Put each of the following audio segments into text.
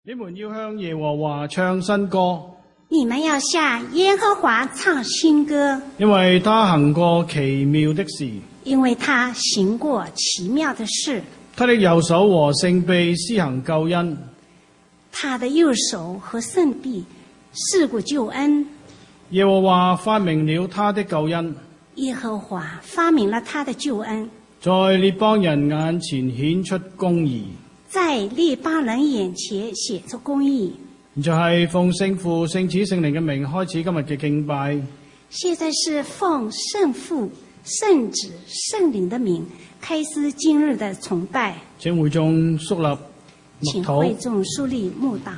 你们要向耶和華唱新歌， 你们要向耶和华唱新歌， 因為他行過奇妙的事， 因为他行过奇妙的事。 他的右手和聖臂施行救恩， 他的右手和聖臂施過救恩。 耶和華發明了他的救恩， 耶和華發明了他的救恩， 在列邦人眼前顯出公義。 在列邦人眼前顯出公義。 就係奉聖父、聖子、聖靈嘅名開始今日嘅敬拜。 現在是奉聖父、聖子、聖靈的名開始今日的崇拜。 請會眾肅立默請會禱。 眾肅立默禱。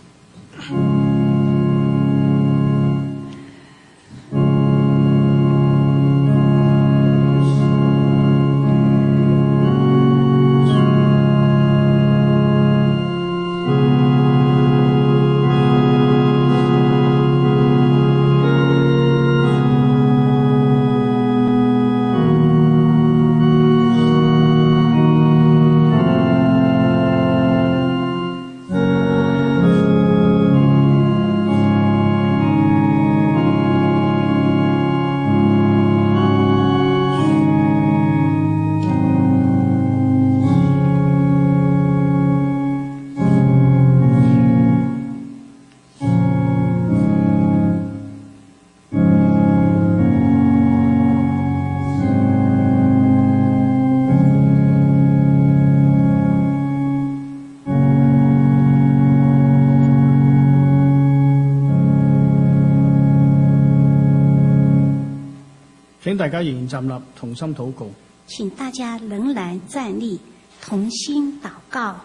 請大家仍然站立，同心禱告。 請大家仍然站立，同心禱告。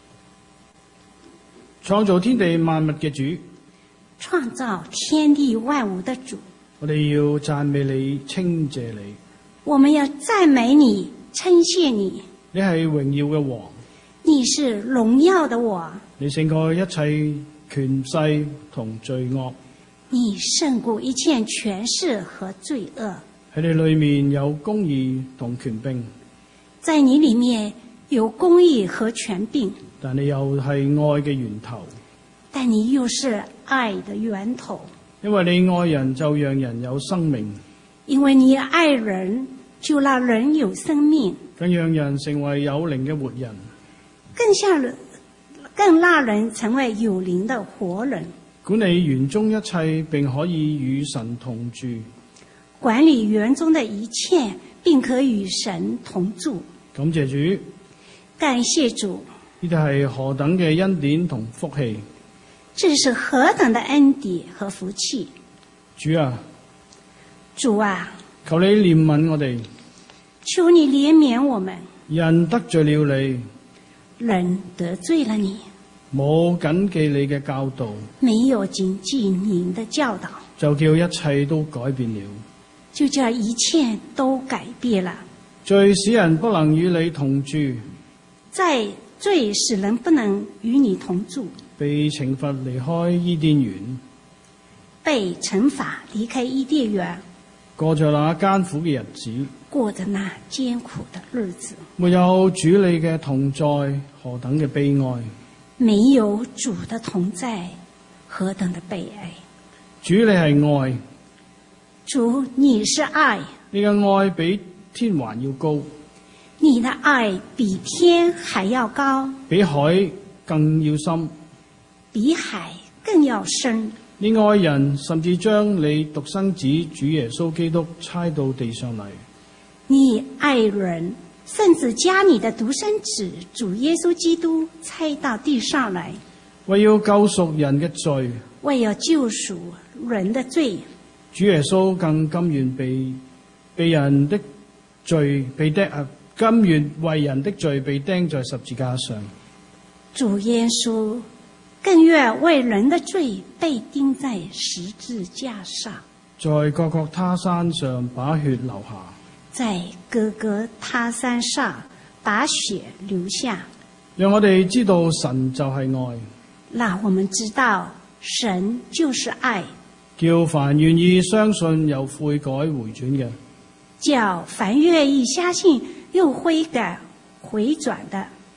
創造天地萬物嘅主， 創造天地萬物的主， 我哋要讚美你、稱謝你。 我們要讚美你、稱謝你。 你係榮耀嘅王， 你是榮耀的我， 你勝過一切權勢同罪惡。 你勝過一切權勢和罪惡。 喺你裏面有公義同權柄， 在你裏面有公義和權柄， 但你又係愛嘅源頭。 但你又是愛的源頭。 因為你愛人就讓人有生命， 因為你愛人就讓人有生命， 更讓人成為有靈嘅活人。 更讓人成為有靈的活人。 管理園中一切，並可以與神同住。 管理園中的一切，並可與神同住。 感謝主， 感謝主， 呢啲係何等嘅恩典同福氣。 這是何等的恩典和福氣。 主啊， 主啊， 求你憐憫我哋。 求你憐憫我們。 人得罪了你， 人得罪了你， 冇謹記你嘅教導， 沒有謹記您的教導， 就叫一切都改變了。 就叫一切都改變了。 罪使人不能與你同住， 在罪使人不能與你同住， 被懲罰離開伊甸園， 被懲罰離開伊甸園， 過着那艱苦嘅日子， 過着那艱苦的日子。 沒有主你嘅同在，何等嘅悲哀！ 沒有主的同在，何等的悲哀！ 主你係愛， 主你是愛， 你嘅愛比天還要高， 你的愛比天還要高， 比海更要深。 比海更要深。 你愛人，甚至將你獨生子主耶穌基督差到地上嚟。 你愛人，甚至將你的獨生子主耶穌基督差到地上來， 為要救贖人嘅罪， 為要救贖人的罪。 主耶穌更甘願被人的罪被釘，甘願為人的罪被釘在十字架上。 主耶穌更願為人的罪被釘在十字架上， 在各各他山上把血流下， 在各各他山上把血流下， 讓我哋知道神就係愛， 讓我們知道神就是愛， 叫凡願意相信又悔改回轉嘅， 叫凡願意相信又悔改回轉的，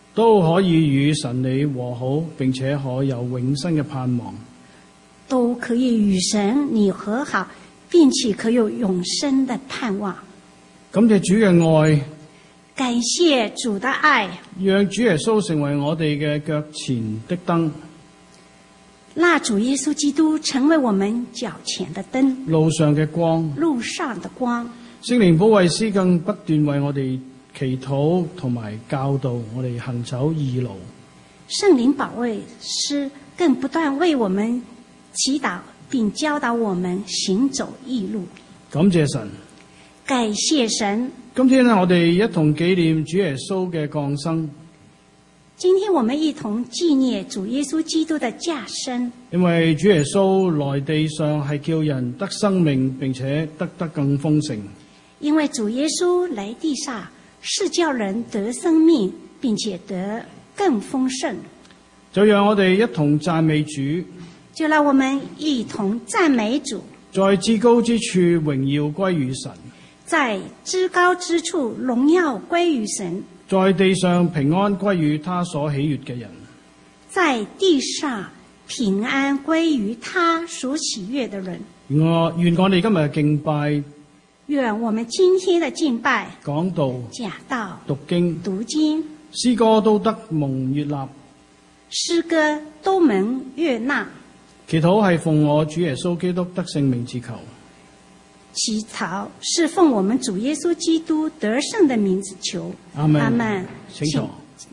都可以與神你和好，並且可有永生嘅盼望。 都可以與神你和好，並且可有永生的盼望。 感謝主嘅愛， 感謝主的愛， 讓主耶穌成為我哋嘅腳前的燈， 那主耶穌基督成為我們腳前的燈， 路上嘅光， 路上的光。 聖靈保惠師更不斷為我哋祈禱同埋教導我哋行走義路。 聖靈保惠師更不斷為我們祈禱並教導我們行走義路。 感謝神， 感謝神。 今天呢，我哋一同紀念主耶穌嘅降生。 今天我們一同紀念主耶穌基督的降生。 因為主耶穌來地上係叫人得生命，並且得更豐盛。 因為主耶穌來地上是叫人得生命，並且得更豐盛。 就讓我哋一同讚美主。 就讓我們一同讚美主。 在至高之處榮耀歸於神， 在至高之處榮耀歸於神。 在地上平安歸於他所喜悅嘅人， 在地上平安歸於他所喜悅的人。 願我哋今日嘅敬拜， 願我們今天的敬拜、 講道、 講道、 讀經、詩歌都得蒙悅納， 詩歌都蒙悅納。 祈禱係奉我主耶穌基督得勝名字求。 祈禱是奉我們主耶穌基督得勝的名字求。 阿們。 阿們。 請坐。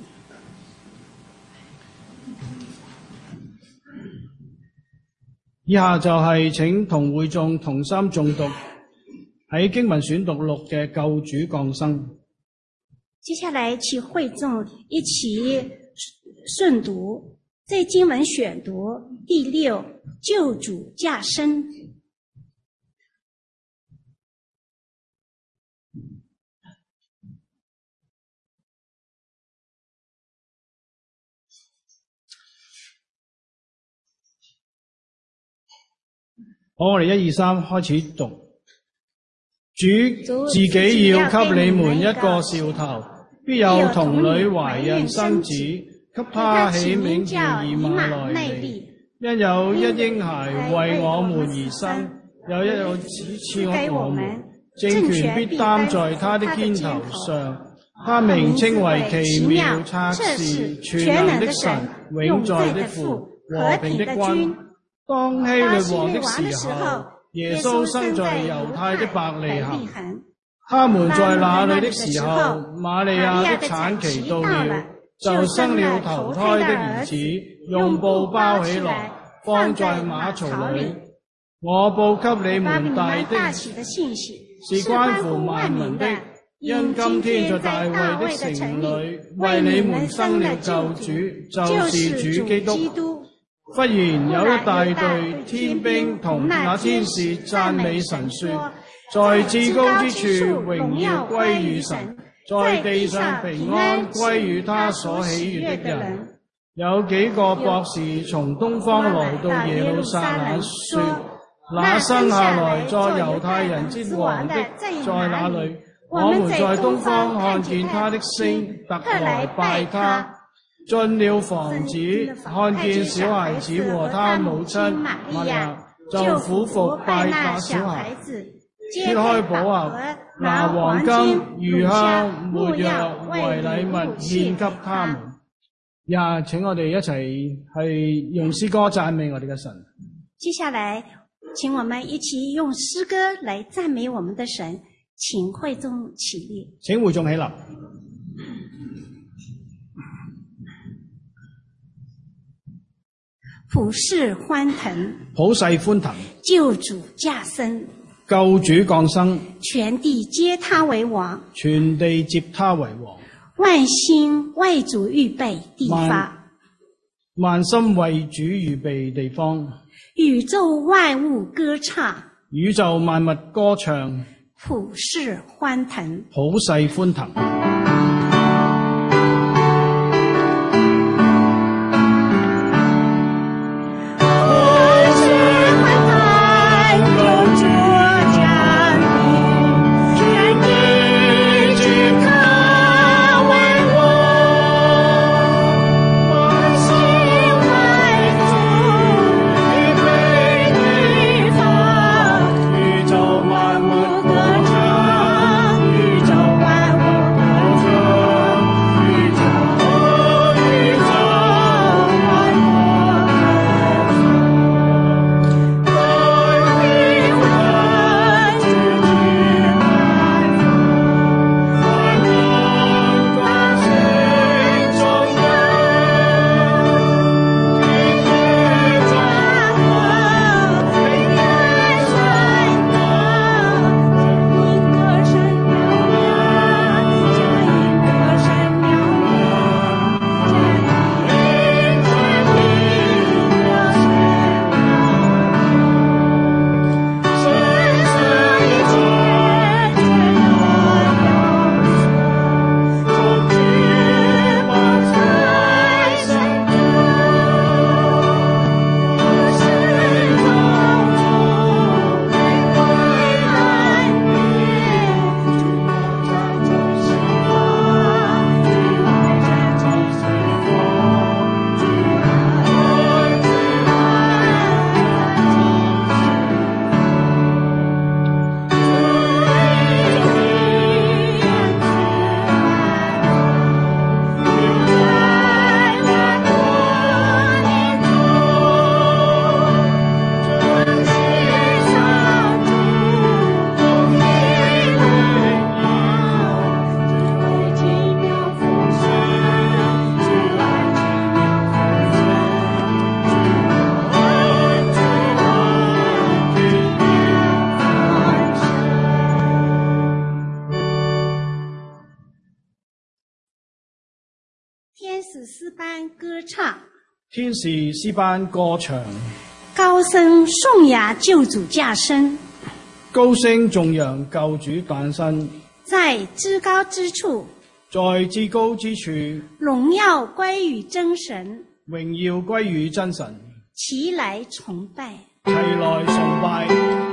以下就係請同會眾同心誦讀喺經文選讀錄嘅救主降生。 接下來請會眾一起誦讀在經文選讀第6救主降生。 好，我哋1、2、3開始讀。主自己要給你們一個兆頭，必有童女懷孕生子，給他起名叫以馬內利。因有一嬰孩為我們而生，有一個子賜我們，政權必擔在他的肩頭上。他名稱為奇妙、策士、全能的神、永在的父、和平的君。當希律王的時候，耶穌生在猶太的伯利恆。他們在那裏的時候，瑪利亞的產期到了，就生了頭胎的兒子，用布包起來，放在馬槽裏。我報給你們大的信息，是關乎萬民的，因今天在大衛的城裏，為你們生了救主，就是主基督。忽然有一大隊天兵同那天使讚美神說，在至高之處榮耀歸於神，在地上平安歸於他所喜悅的人。有幾個博士從東方來到耶路撒冷說，那生下來作猶太人之王的在哪裏？我們在東方看見他的星，特來拜他。進了房子，看見小孩子和他母親瑪利亞，就俯伏拜那小孩，揭開寶盒，拿黃金、乳香、沒藥為禮物獻給他們。請我哋一齊係用詩歌讚美我哋嘅神。 接下來，請我們一起用詩歌來讚美我們的神。請會眾起立。 請會眾起立。 普世歡騰， 普世歡騰。 救主降生， 救主降生。 全地接他為王， 全地接他為王。 萬心為主預備地方， 萬心為主預備地方。 宇宙萬物歌唱， 宇宙萬物歌唱。 普世歡騰， 普世歡騰。 天使诗班歌唱， 天使詩班歌唱， 高聲頌揚救主降生， 高聲頌揚救主誕生， 在至高之處， 在至高之處， 榮耀歸於真神， 榮耀歸於真神， 齊來崇拜， 齊來崇拜。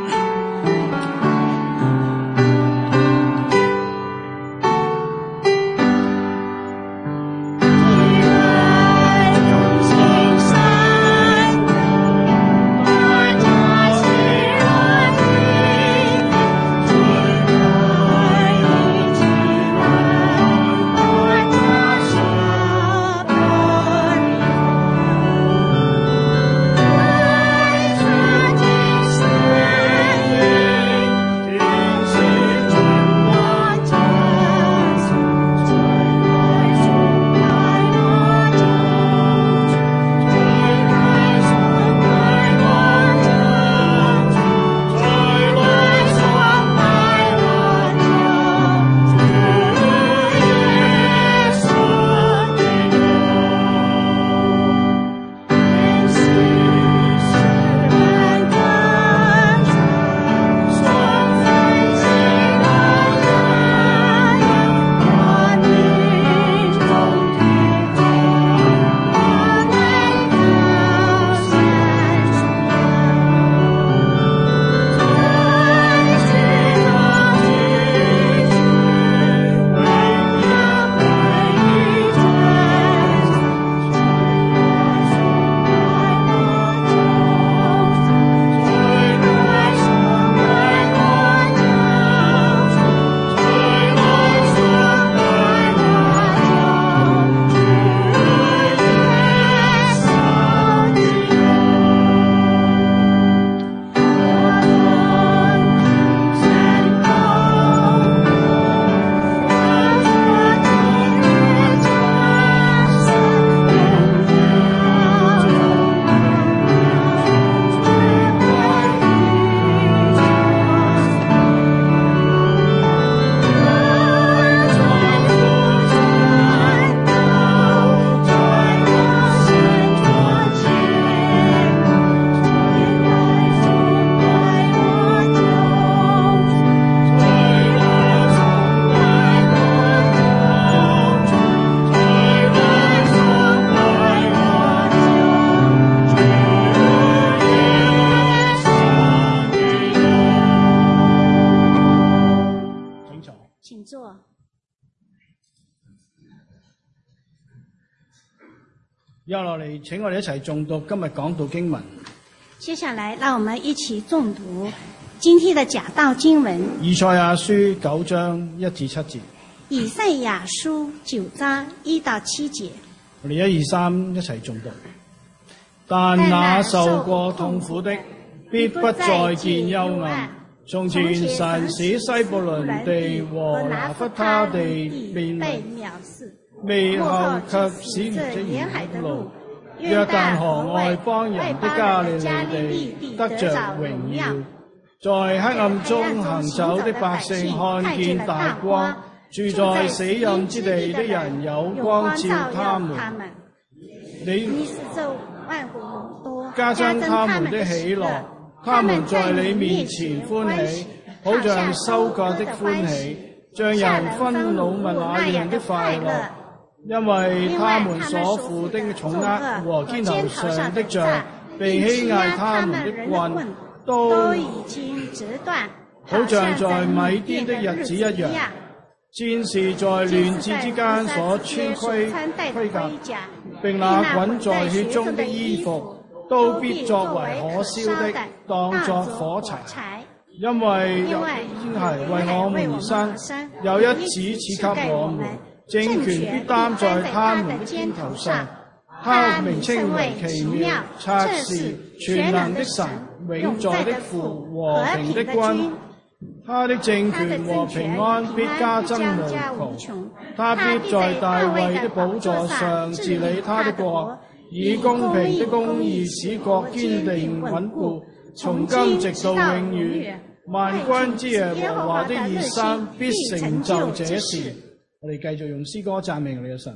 又落嚟，請我哋一齊誦讀今日講道經文。 接下來，讓我們一起誦讀今天的講道經文。 以賽亞書9章1至7節。 以賽亞書9章1到7節。 我哋1、2、3一齊誦讀。但那受過痛苦的，必不再見幽暗。從前神使西布倫地和拿弗他地被藐視，未後卻使這沿海的路，約旦河外邦人的加利利地得着榮耀。在黑暗中行走的百姓看見大光，住在死蔭之地的人有光照他們。你加增他們的喜樂，他們在你面前歡喜，好像收割的歡喜，像人分擄物那樣的快樂。因為他們所負的重軛和肩頭上的杖，被欺壓他們的棍，都已經折斷，好像在米甸的日子一樣。戰士在亂戰之間所穿盔甲，並那滾在血中的衣服，都必作為可燒的，當作火柴。因為有嬰孩為我們而生，有一子賜給我們，政權必擔在他們的肩頭上。他名稱為奇妙、策士、全能的神、永在的父、和平的君。他的政權和平安必加增無窮。他必在大衛的寶座上治理他的國，以公平的公義使國堅定穩固，從今直到永遠。萬軍之耶和華的熱心必成就這事。我哋繼續用詩歌讚美我哋嘅神。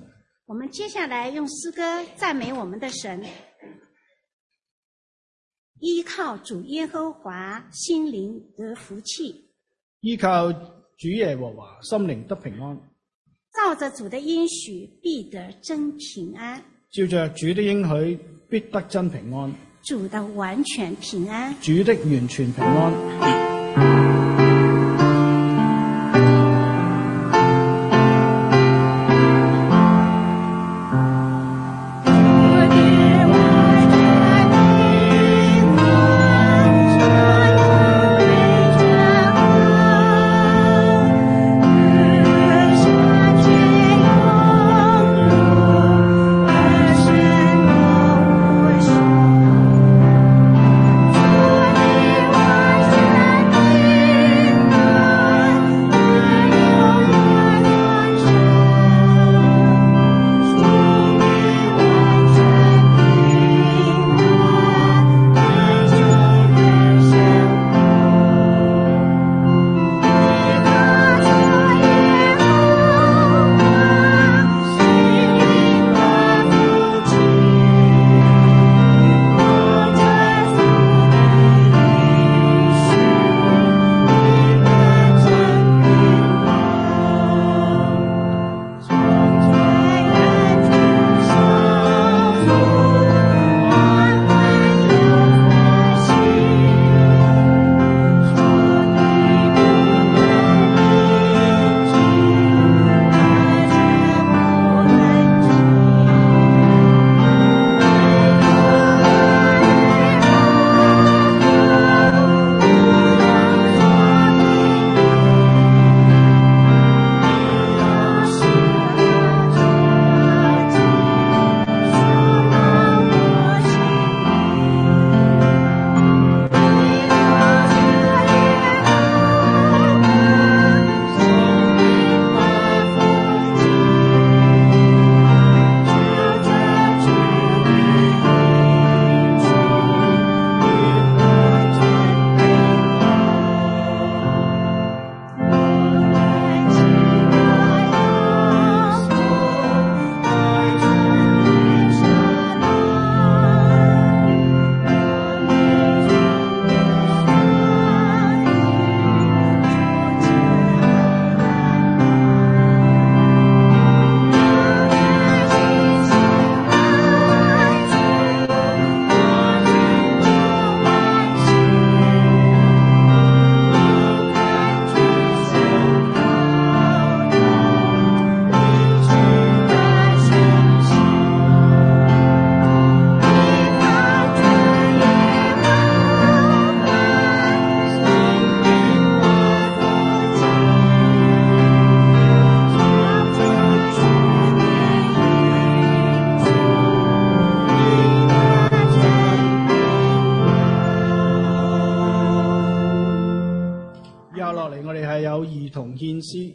我们接下来用诗歌赞美我们的神。依靠主耶和华，心灵得福气。 依靠主耶和華，心靈得平安。 照着主的應許，必得真平安。 照着主的應許，必得真平安。 主的完全平安。 主的完全平安。兒童獻詩。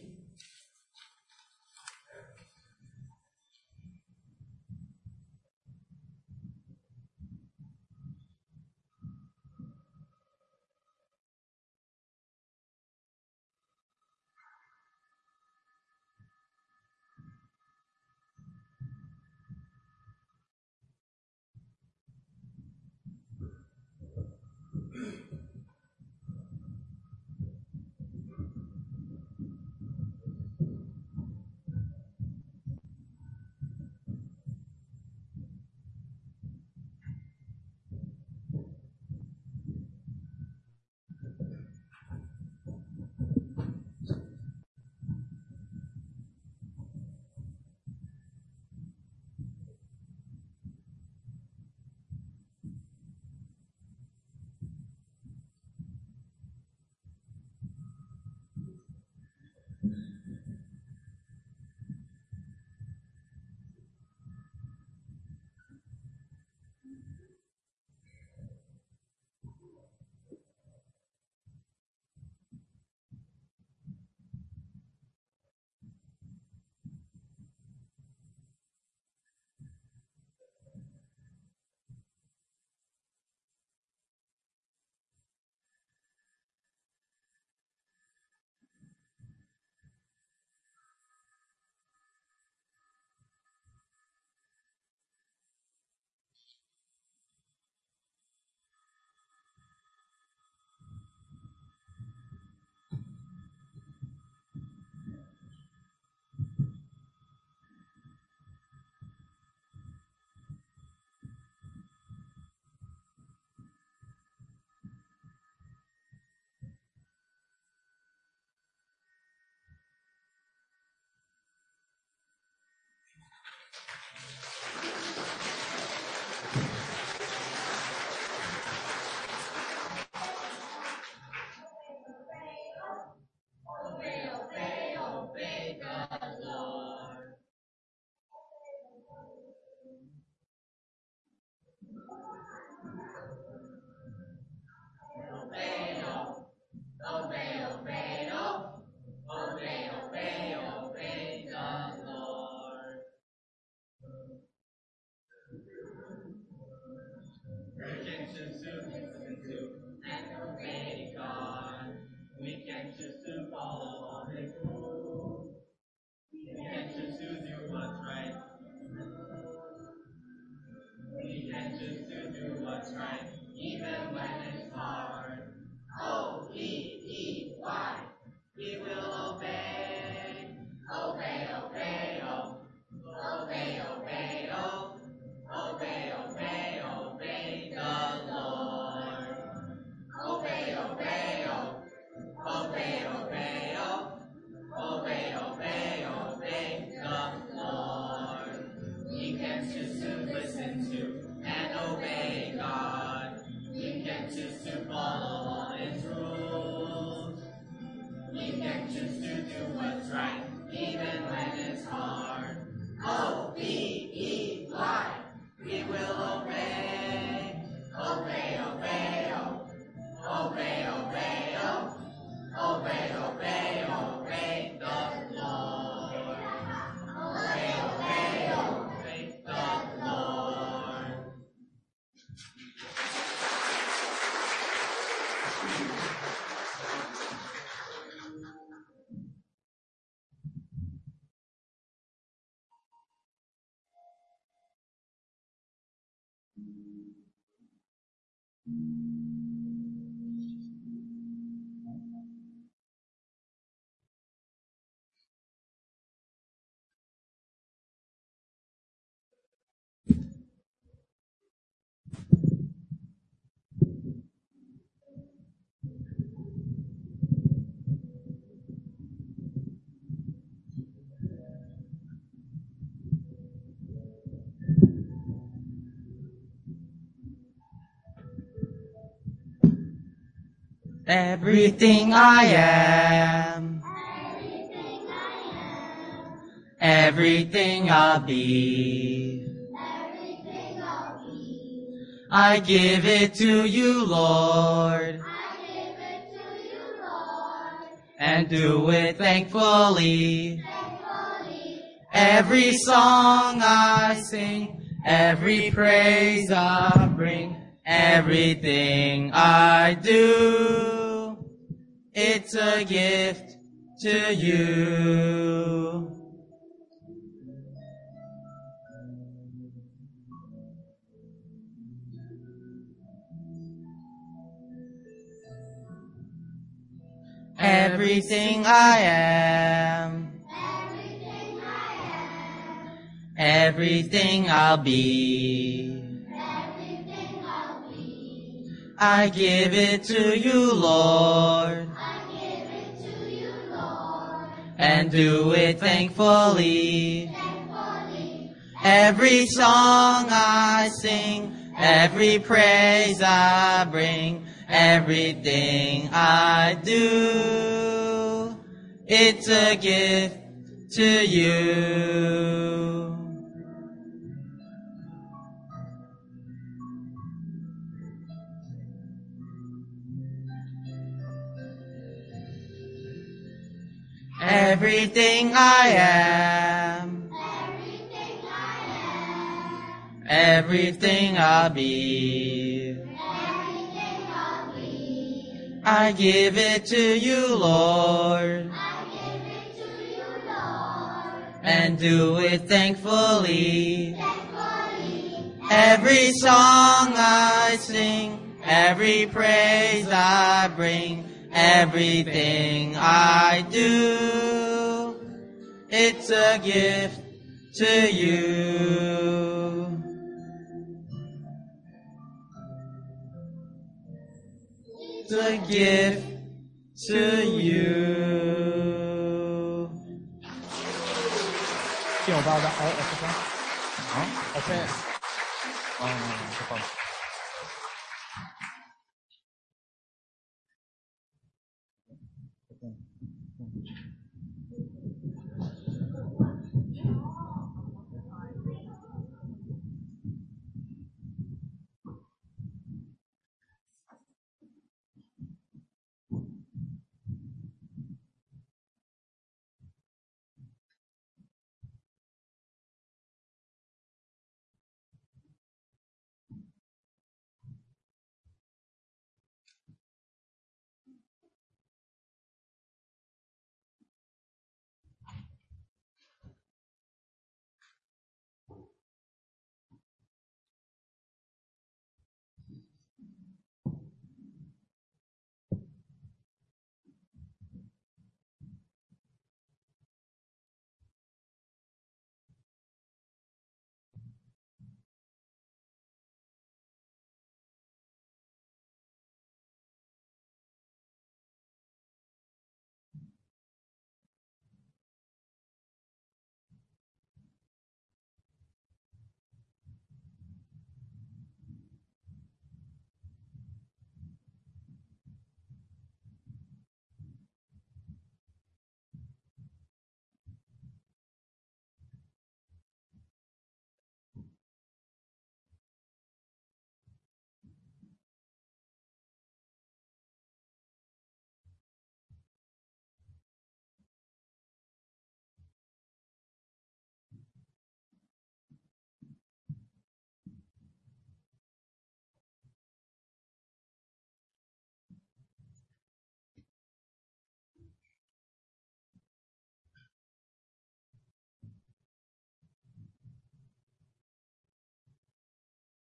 Everything I am, everything I'll be, I give it to you, Lord, and do it thankfully. Every song I sing, every praise I bring, everything I do, it's a gift to you. Everything I am, everything I'll be, I give it to you, Lord, and do it thankfully. Every song I sing, every praise I bring, everything I do, it's a gift to you. Everything I am, everything I'll be, I give it to you, Lord, and do it thankfully. Every song I sing, every praise I bring, everything I do, it's a gift to you. It's a gift to you. 见我爸爸，哎，这边，啊，OK，这放。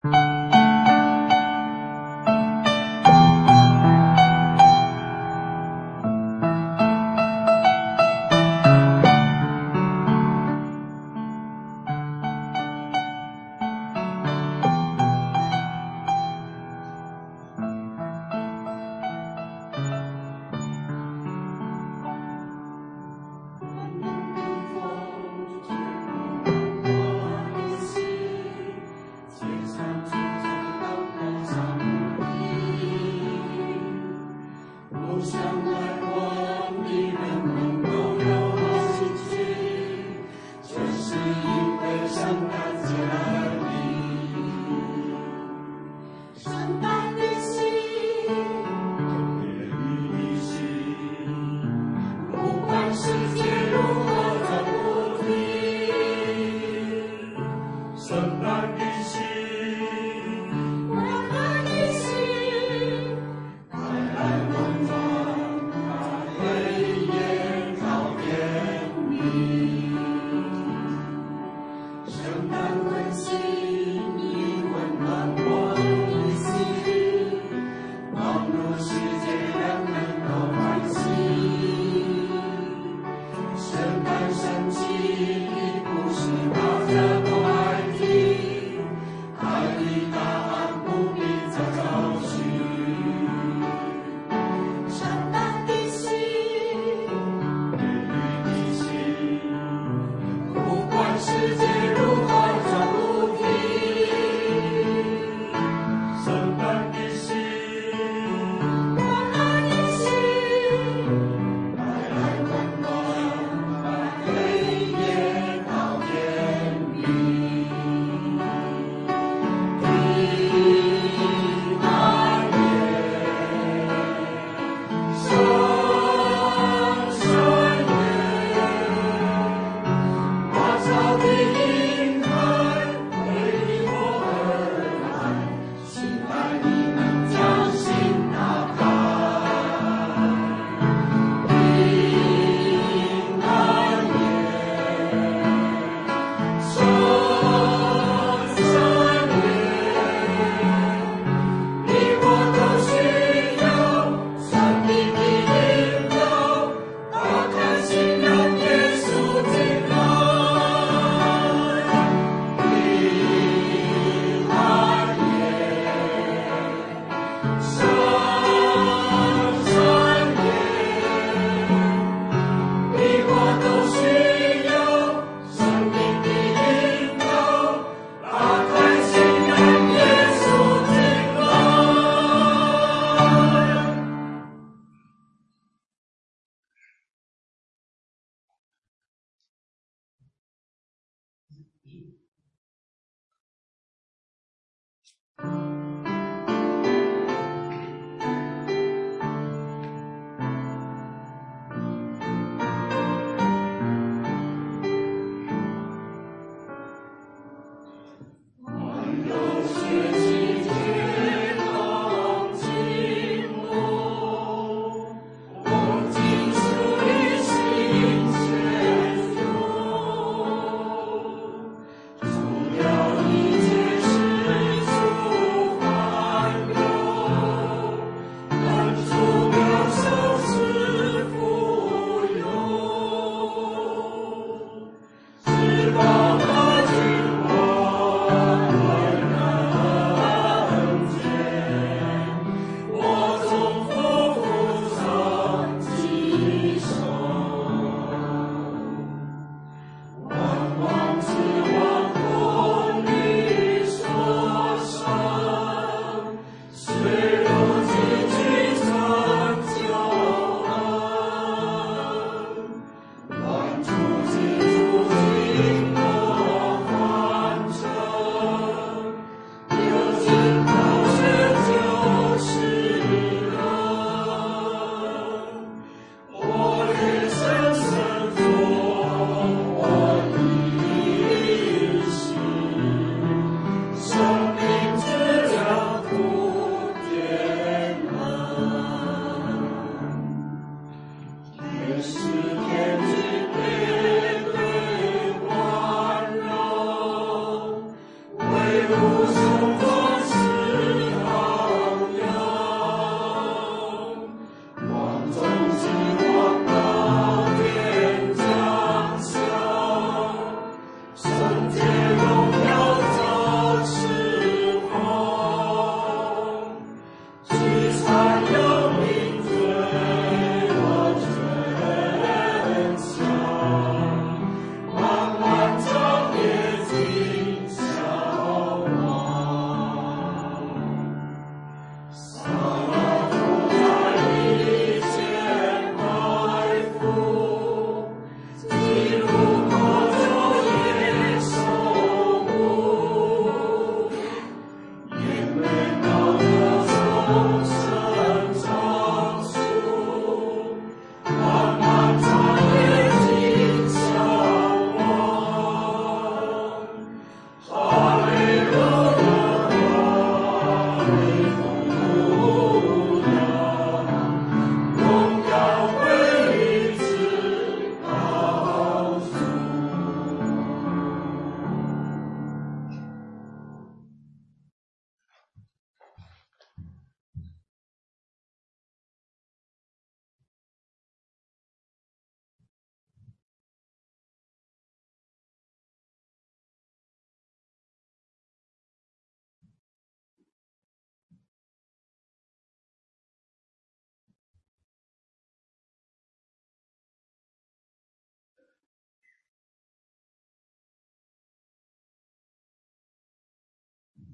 世界如何走不停，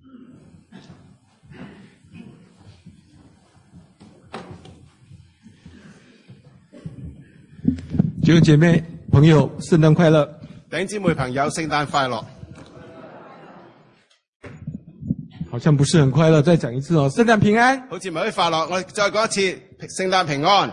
弟兄姐妹朋友，圣诞快乐！ 弟兄姊妹朋友，聖誕快樂！ 好像不是很快乐，再講一次哦，聖誕平安！ 好似唔係好快樂，我哋再講一次，聖誕平安。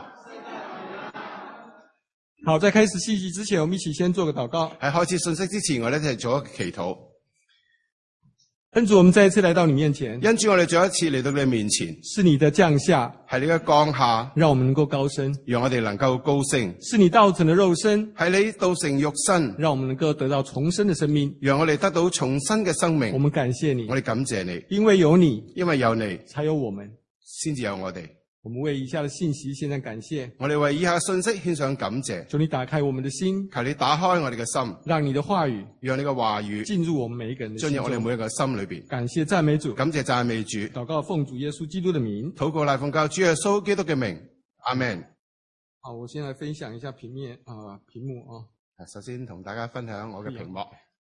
好，在開始信息之前，我們一起先做個禱告。 喺開始信息之前，我哋一齊做一個祈禱。 恩主，我們再一次來到你面前。 恩主，我哋再一次嚟到你面前。 是你的降下， 係你嘅降下， 讓我們能夠高升； 讓我哋能夠高升。 是你道成的肉身， 係你道成肉身， 讓我們能夠得到重生的生命， 讓我哋得到重生嘅生命。 我們感謝你， 我哋感謝你， 因為有你， 因為有你， 才有我們， 先至有我哋。 我們為以下的信息獻上感謝， 我哋為以下信息獻上感謝。 求你打開我們的心， 求你打開我哋嘅心， 讓你的話語， 讓你嘅話語進入我們每一個人的心中， 進入我哋每一個心裏邊。 感謝讚美主， 感謝讚美主。 禱告奉主耶穌基督的名， 禱告賴奉教主耶穌基督嘅名，阿們。 好，我先來分享一下屏幕啊。 首先同大家分享我嘅屏幕。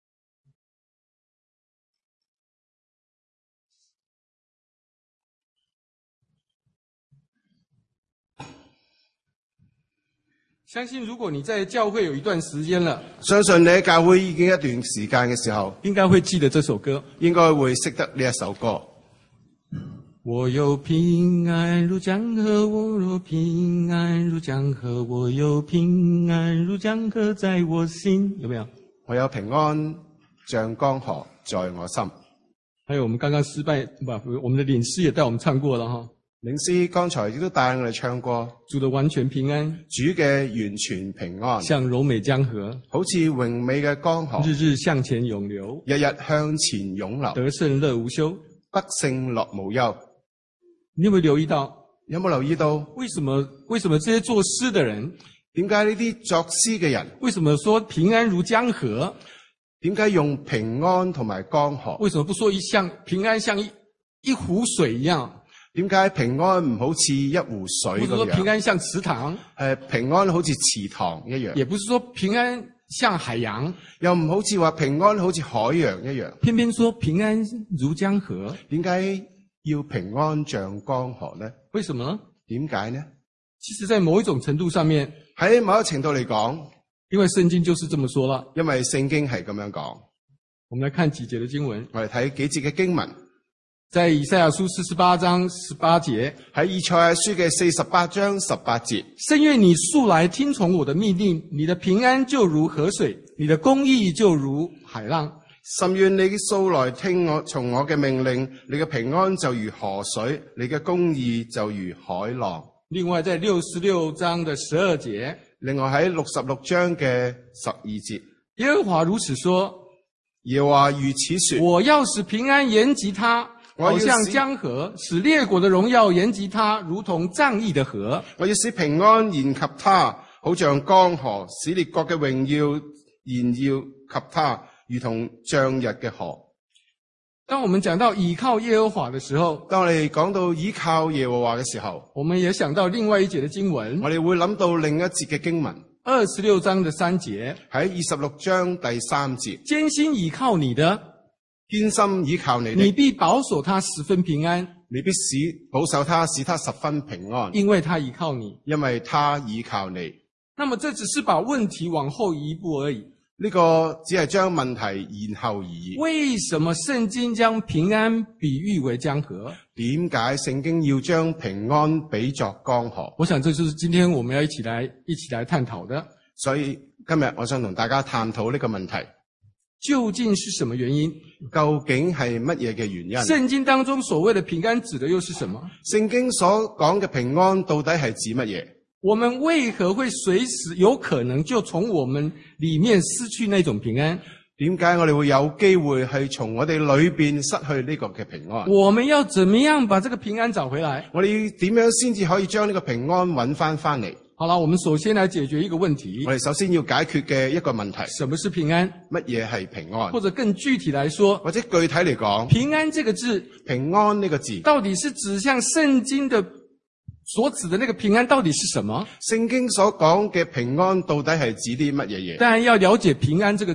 相信如果你在教會有一段時間了， 相信你喺教會已經一段時間嘅時候， 應該會記得這首歌， 應該會識得呢一首歌。 我有平安如江河，我有平安如江河，我有平安如江河在我心，有沒有？ 我有平安像江河在我心。 還有我們剛剛我們的領詩也帶我們唱過了哈。 領詩剛才亦都帶我哋唱過， 主的完全平安， 主嘅完全平安， 像柔美江河， 好似榮美嘅江河， 日日向前湧流， 日日向前湧流， 得勝樂無休， 得勝樂無憂。 你有冇留意到？ 有冇留意到？ 為什麼這些作詩的人， 點解呢啲作詩嘅人， 為什麼說平安如江河？ 點解用平安同埋江河？ 為什麼不說平安像一湖水一樣？ 點解平安唔好似一湖水咁樣？ 不是說平安像池塘， 平安好似池塘一樣。 也不是說平安像海洋， 又唔好似話平安好似海洋一樣。 偏偏說平安如江河。 點解要平安像江河呢？ 為什麼呢？ 點解呢？ 其實在某一種程度上面， 喺某一程度嚟講， 因為聖經就是這麼說了。 因為聖經係咁樣講。 我們來看幾節的經文。 我哋睇幾節嘅經文。 在以賽亞書48章18節， 喺以賽亞書嘅48章18節， 甚願你素來聽從我的命令，你的平安就如河水，你的公義就如海浪。 甚願你素來從我嘅命令，你嘅平安就如河水，你嘅公義就如海浪。 另外在66章的12節， 另外喺66章嘅12節， 耶和華如此說， 耶和華如此說， 我要使平安延及他，好像江河，使列國的榮耀延及他，如同漲溢的河。 我要使平安延及他，好像江河，使列國嘅榮耀延耀及他，如同漲溢嘅河。 當我們講到倚靠耶和華的時候， 當我哋講到倚靠耶和華嘅時候， 我們也想到另外一節的經文， 我哋會諗到另一節嘅經文 ，26章的3節， 喺26章第3節， 堅心倚靠你的， 堅心倚靠你的， 你必保守他十分平安， 你必保守他，使他十分平安， 因為他倚靠你， 因為他倚靠你。 那麼這只是把問題往後移一步而已。 呢個只係將問題延後而已。 為什麼聖經將平安比喻為江河？ 點解聖經要將平安比作江河？ 我想這就是今天我們要一起來探討的。 所以今日我想同大家探討呢個問題， 究竟是什麼原因？ 究竟係乜嘢嘅原因？ 聖經當中所謂的平安指的又是什麼？ 聖經所講嘅平安到底係指乜嘢？ 我們為何會隨時有可能就從我們裏面失去那種平安？ 點解我哋會有機會係從我哋裏邊失去呢個嘅平安？ 我們要怎麼樣把這個平安找回來？ 我哋點樣先至可以將呢個平安揾翻嚟？ 好了，我們首先來解決一個問題。 我哋首先要解決嘅一個問題， 什麼是平安？ 乜嘢係平安？ 或者更具體來說， 或者具體嚟講， 平安這個字， 平安呢個字， 到底是指向聖經的所指的那個平安到底是什麼？ 聖經所講嘅平安到底係指啲乜嘢嘢？ 當然要了解平安這個字，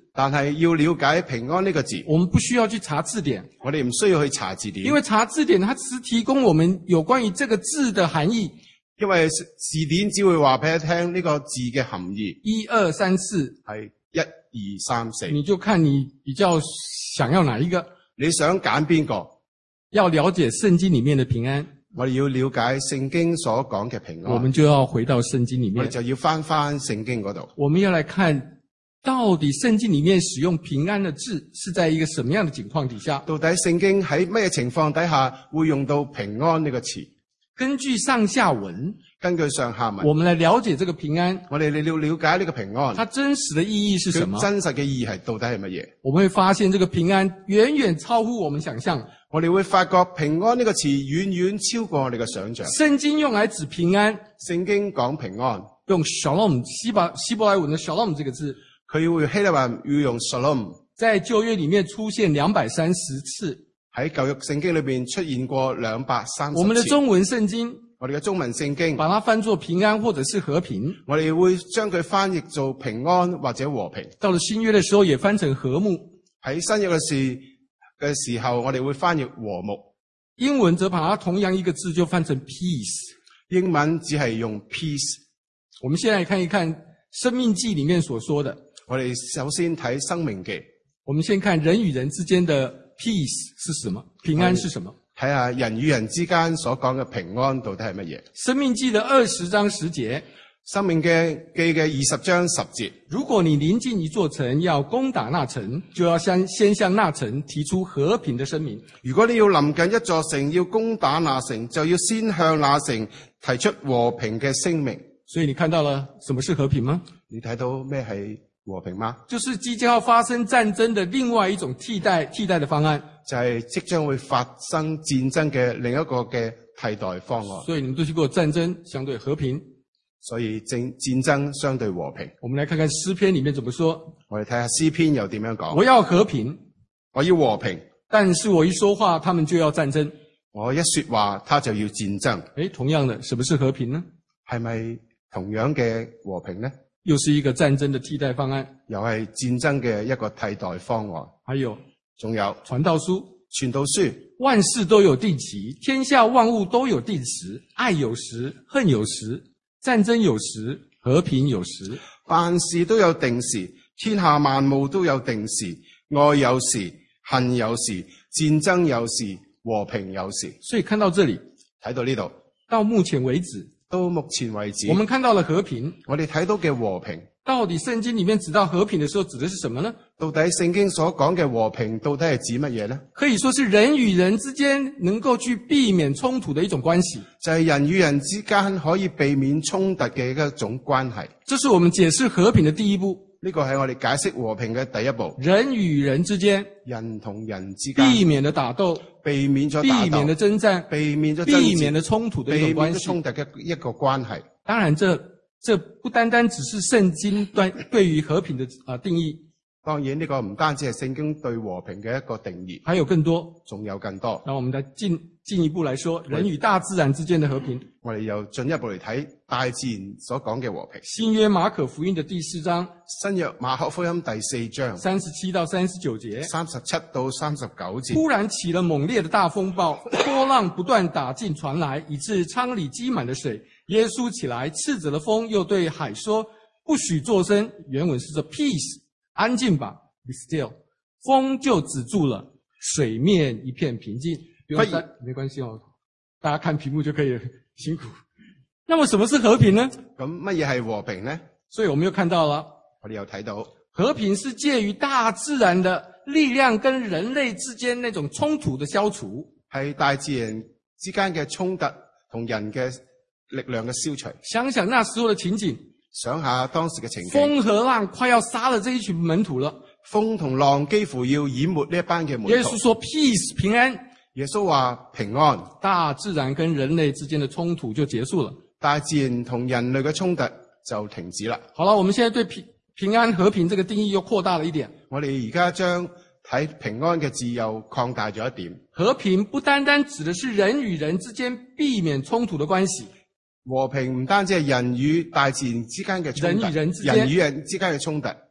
但係要了解平安呢個字， 我们不需要去查字典， 我哋唔需要去查字典， 因為查字典它只是提供我们有關於這個字的含義。 因為字典只會話俾你聽呢個字嘅含義 1、2、3、4， 係1、2、3、4， 你就看你比較想要哪一個。 你想揀邊個？ 要了解聖經裡面的平安， 我哋要了解聖經所講嘅平安， 我們就要回到聖經裡面， 我哋就要翻聖經嗰度。 我們要來看到底聖經裡面使用平安的字是在一個什麼樣的情況底下？ 到底聖經喺乜嘢情況底下會用到平安呢個詞？ 根據上下文， 根據上下文， 我們來了解這個平安。 我哋要了解呢個平安， 它真實的意義是什麼？ 佢真實嘅意義係到底係乜嘢？ 我們會發現這個平安遠遠超乎我們想象。 我哋會發覺平安呢個詞遠遠超過我哋嘅想象。 聖經用來指平安， 聖經講平安， 用 shalom 希伯來文的 shalom 這個字， 佢會希臘文要用 shalom， 在舊約裡面出現230次。 喺舊約聖經裏邊出現過230次。 我們的中文聖經， 我哋嘅中文聖經， 把它翻作平安或者是和平。 我哋會將佢翻譯做平安或者和平。 到了新約的時候，也翻成和睦。 喺新約嘅時候，我哋會翻譯和睦。 英文則把它同樣一個字就翻成 peace。 英文只係用 peace。 我們先來看一看申命記裡面所說的。 我哋首先睇申命記。 我們先看人與人之間的 peace 是什麼？平安是什麼？ 睇下人與人之間所講嘅平安到底係乜嘢？ 申命記的20章10節， 申命記嘅20章10節。如果你臨近一座城，要攻打那城，就要先向那城提出和平的聲明。 如果你要臨近一座城，要攻打那城，就要先向那城提出和平嘅聲明。 所以你看到了什麼是和平嗎？ 你睇到咩係和平嗎？ 就是即將要發生戰爭的另外一種替代的方案， 就係即將會發生戰爭嘅另一個嘅替代方案。 所以你們都聽過戰爭相對和平， 所以戰爭相對和平。 我們來看看詩篇裡面怎麼說。 我哋睇下詩篇又點樣講。 我要和平， 我要和平， 但是我一說話，他們就要戰爭。 我一說話，他就要戰爭。 同樣的，什麼是和平呢？係咪同樣嘅和平呢？ 又是一個戰爭的替代方案， 又係戰爭嘅一個替代方案。仲有傳道書， 萬事都有定期，天下萬物都有定時，愛有時，恨有時，戰爭有時，和平有時。 萬事都有定時，天下萬物都有定時，愛有時，恨有時，戰爭有時，和平有時。 所以看到這裡， 睇到呢度， 到目前為止，我們看到了和平， 我哋睇到嘅和平。 到底聖經裡面指到和平的時候指的是什麼呢？ 到底聖經所講嘅和平到底係指乜嘢呢？ 可以說是人與人之間能夠去避免衝突的一種關係， 就係人與人之間可以避免衝突嘅一種關係。 這是我們解釋和平的第一步。 呢個係我哋解釋和平嘅第一步。 人與人之間， 人同人之間， 避免了打鬥， 避免咗打鬥， 避免了征戰， 避免咗避免了衝突的一種關係， 避免咗衝突嘅一個關係。 當然這不單單只是聖經對於和平的定義， 當然呢個唔單止係聖經對和平嘅一個定義， 還有更多， 仲有更多。 那我們再進一步來說，人與大自然之間的和平。 我哋又進一步嚟睇大自然所講嘅和平。 新約馬可福音的第4章， 新約馬可福音第4章 37到39節 ，37到39節。 突然起了猛烈的大風暴，波浪不斷打進船來，以致艙裡積滿了水。耶穌起來，斥責了風，又對海說：不許作聲。原文是說 peace， 安靜吧 ，be still。風就止住了，水面一片平靜。沒關係哦，大家看屏幕就可以了，辛苦。那麼什麼是和平呢？ 咁乜嘢係和平呢？ 所以我們又看到了， 我哋又睇到和平是介於大自然的力量跟人類之間那種衝突的消除， 係大自然之間嘅衝突同人嘅力量嘅消除。 想想那時候的情景， 想下當時嘅情景， 風和浪快要殺了這一群門徒了， 風同浪幾乎要淹沒呢一班嘅門徒。 耶穌說 peace 平安， 耶穌話平安， 大自然跟人類之間的衝突就結束了， 大自然同人類嘅衝突就停止了。 好了，我們現在對平安和平這個定義又擴大了一點。 我哋而家將睇平安嘅字又擴大咗一點。 和平不單單指的是人與人之間避免衝突的關係， 和平唔單止係人與大自然之間嘅衝突，人與人之間嘅衝突，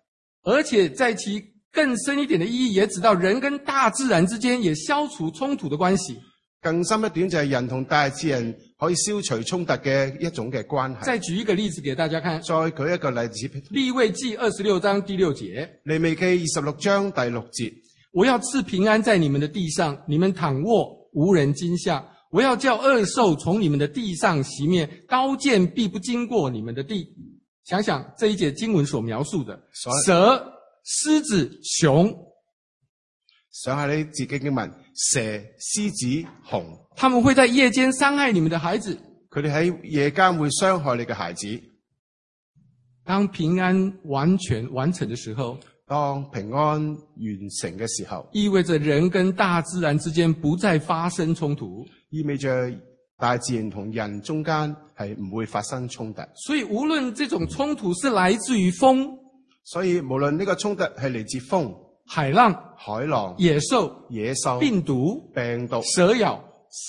而且在其更深一點的意義，也指到人跟大自然之間也消除衝突的關係。 更深一點就係人同大自然可以消除衝突嘅一種嘅關係。 再舉一個例子給大家看。 再舉一個例子， 利未記26章第6節， 利未記26章第6節， 我要賜平安在你們的地上，你們躺臥無人驚嚇。我要叫惡獸從你們的地上熄滅，刀劍必不經過你們的地。想想這一節經文所描述的蛇、獅子、熊， 想下呢節經文，蛇、獅子、熊， 他們會在夜間傷害你們的孩子。 佢哋喺夜間會傷害你嘅孩子。 當平安完全完成的時候， 當平安完成嘅時候， 意味着人跟大自然之間不再發生衝突， 意味着大自然同人中間係唔會發生衝突。 所以無論這種衝突是來自於風， 所以無論呢個衝突係嚟自風、 海浪、 海浪、 野獸、病毒、蛇咬、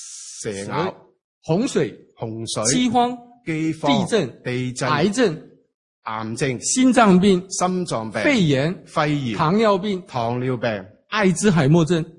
洪水、饑荒、地震、癌症、心臟病、肺炎、糖尿病、艾滋海默症。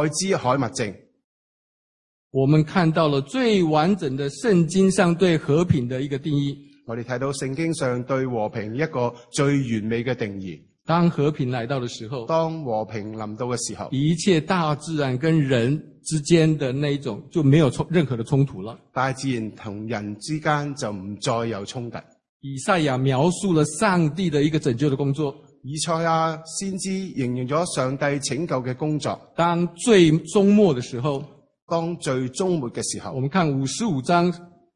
我們看到了最完整的聖經上對和平的一個定義。 我哋睇到聖經上對和平一個最完美嘅定義。 當和平來到的時候， 當和平臨到嘅時候， 一切大自然跟人之間的那一種就沒有任何的衝突了。 大自然同人之間就唔再有衝突。 以賽亞描述了上帝的一個拯救的工作。 以賽亞先知形容咗上帝拯救嘅工作。 當最終末的時候， 我們看55章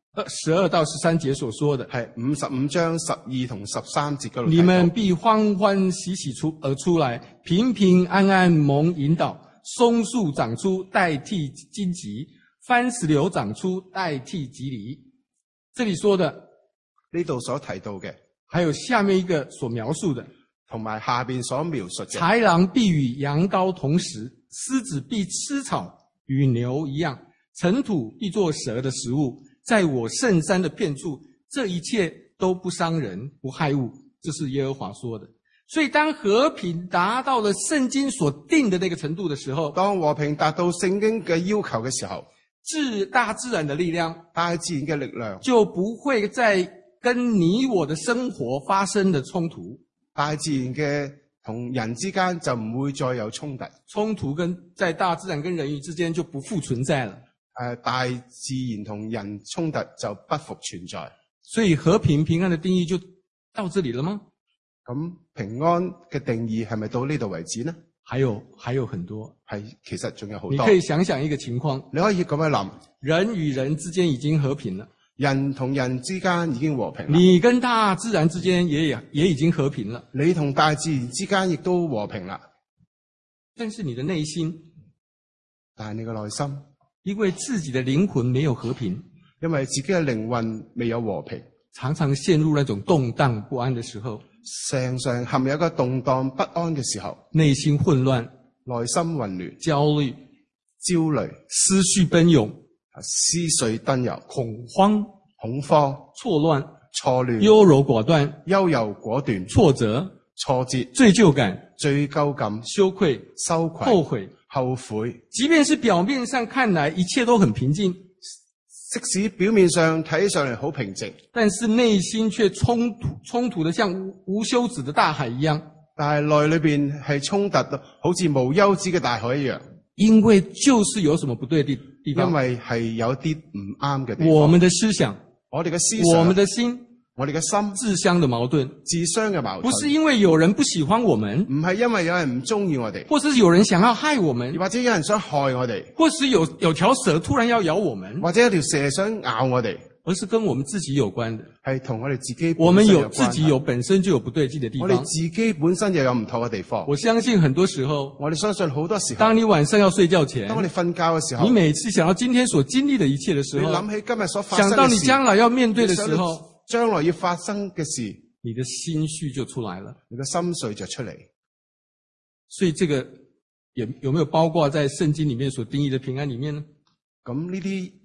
12到13節所說的， 係55章12同13節嗰度。 你們必歡歡喜喜而出來，平平安安蒙引導。松樹長出代替荊棘，番石榴長出代替蒺藜。這裡說的， 呢度所提到嘅， 還有下面一個所描述的， 同埋下邊所描述嘅。 豺狼必與羊羔同食，獅子必吃草，與牛一樣，塵土必作蛇的食物。在我聖山的遍處，這一切都不傷人，不害物。這是耶和華說的。所以當和平達到了聖經所定的那個程度的時候， 當和平達到聖經嘅要求嘅時候， 大自然的力量， 大自然嘅力量就不會再跟你我的生活發生的衝突。 大自然嘅同人之間就唔會再有衝突。 衝突在大自然跟人與之間就不復存在了。 大自然同人衝突就不復存在。 所以和平平安的定義就到這裡了嗎？ 咁平安嘅定義係咪到呢度為止呢？ 還有很多， 其實仲有好多。 你可以想想一個情況， 你可以咁樣諗， 人與人之間已經和平了， 人同人之間已經和平了， 你跟大自然之間也已經和平了， 你同大自然之間亦都和平啦。 但是你的內心， 但係你嘅內心， 因為自己的靈魂沒有和平， 因為自己嘅靈魂未有和平， 常常陷入那種動盪不安的時候， 常常陷入一個動盪不安嘅時候， 內心混亂， 內心混亂， 焦慮、 焦慮、 思緒奔湧、 思緒奔湧、 恐慌、錯亂、優柔寡斷、挫折、罪疚感、羞愧、後悔。即便是表面上看來一切都很平靜， 即使表面上睇上嚟好平靜， 但是內心卻衝突得像無休止的大海一樣。 但係內裏邊係衝突到好似無休止嘅大海一樣。 因為就是有什麼不對的地方， 因為係有啲唔啱嘅地方。 我們的思想， 我哋嘅思想， 我們的心， 我哋嘅心， 自相的矛盾，不是因為有人不喜歡我們， 唔係因為有人唔中意我哋， 或是有人想要害我們， 或者有人想害我哋， 或是有條蛇突然要咬我們， 或者有條蛇想咬我哋， 而是跟我們自己有關的， 係同我哋自己本身有關係。 我們有自己本身就有不對勁的地方， 我哋自己本身又有唔妥嘅地方。 我相信很多時候， 我哋相信好多時候， 當你晚上要睡覺前， 當我哋瞓覺嘅時候， 你每次想到今天所經歷的一切的時候， 你諗起今日所發生嘅事， 想到你將來要面對的時候， 將來要發生嘅事， 你的心緒就出來了， 你嘅心緒就出嚟。 所以這個有沒有包括在聖經裡面所定義的平安裡面呢？ 咁呢啲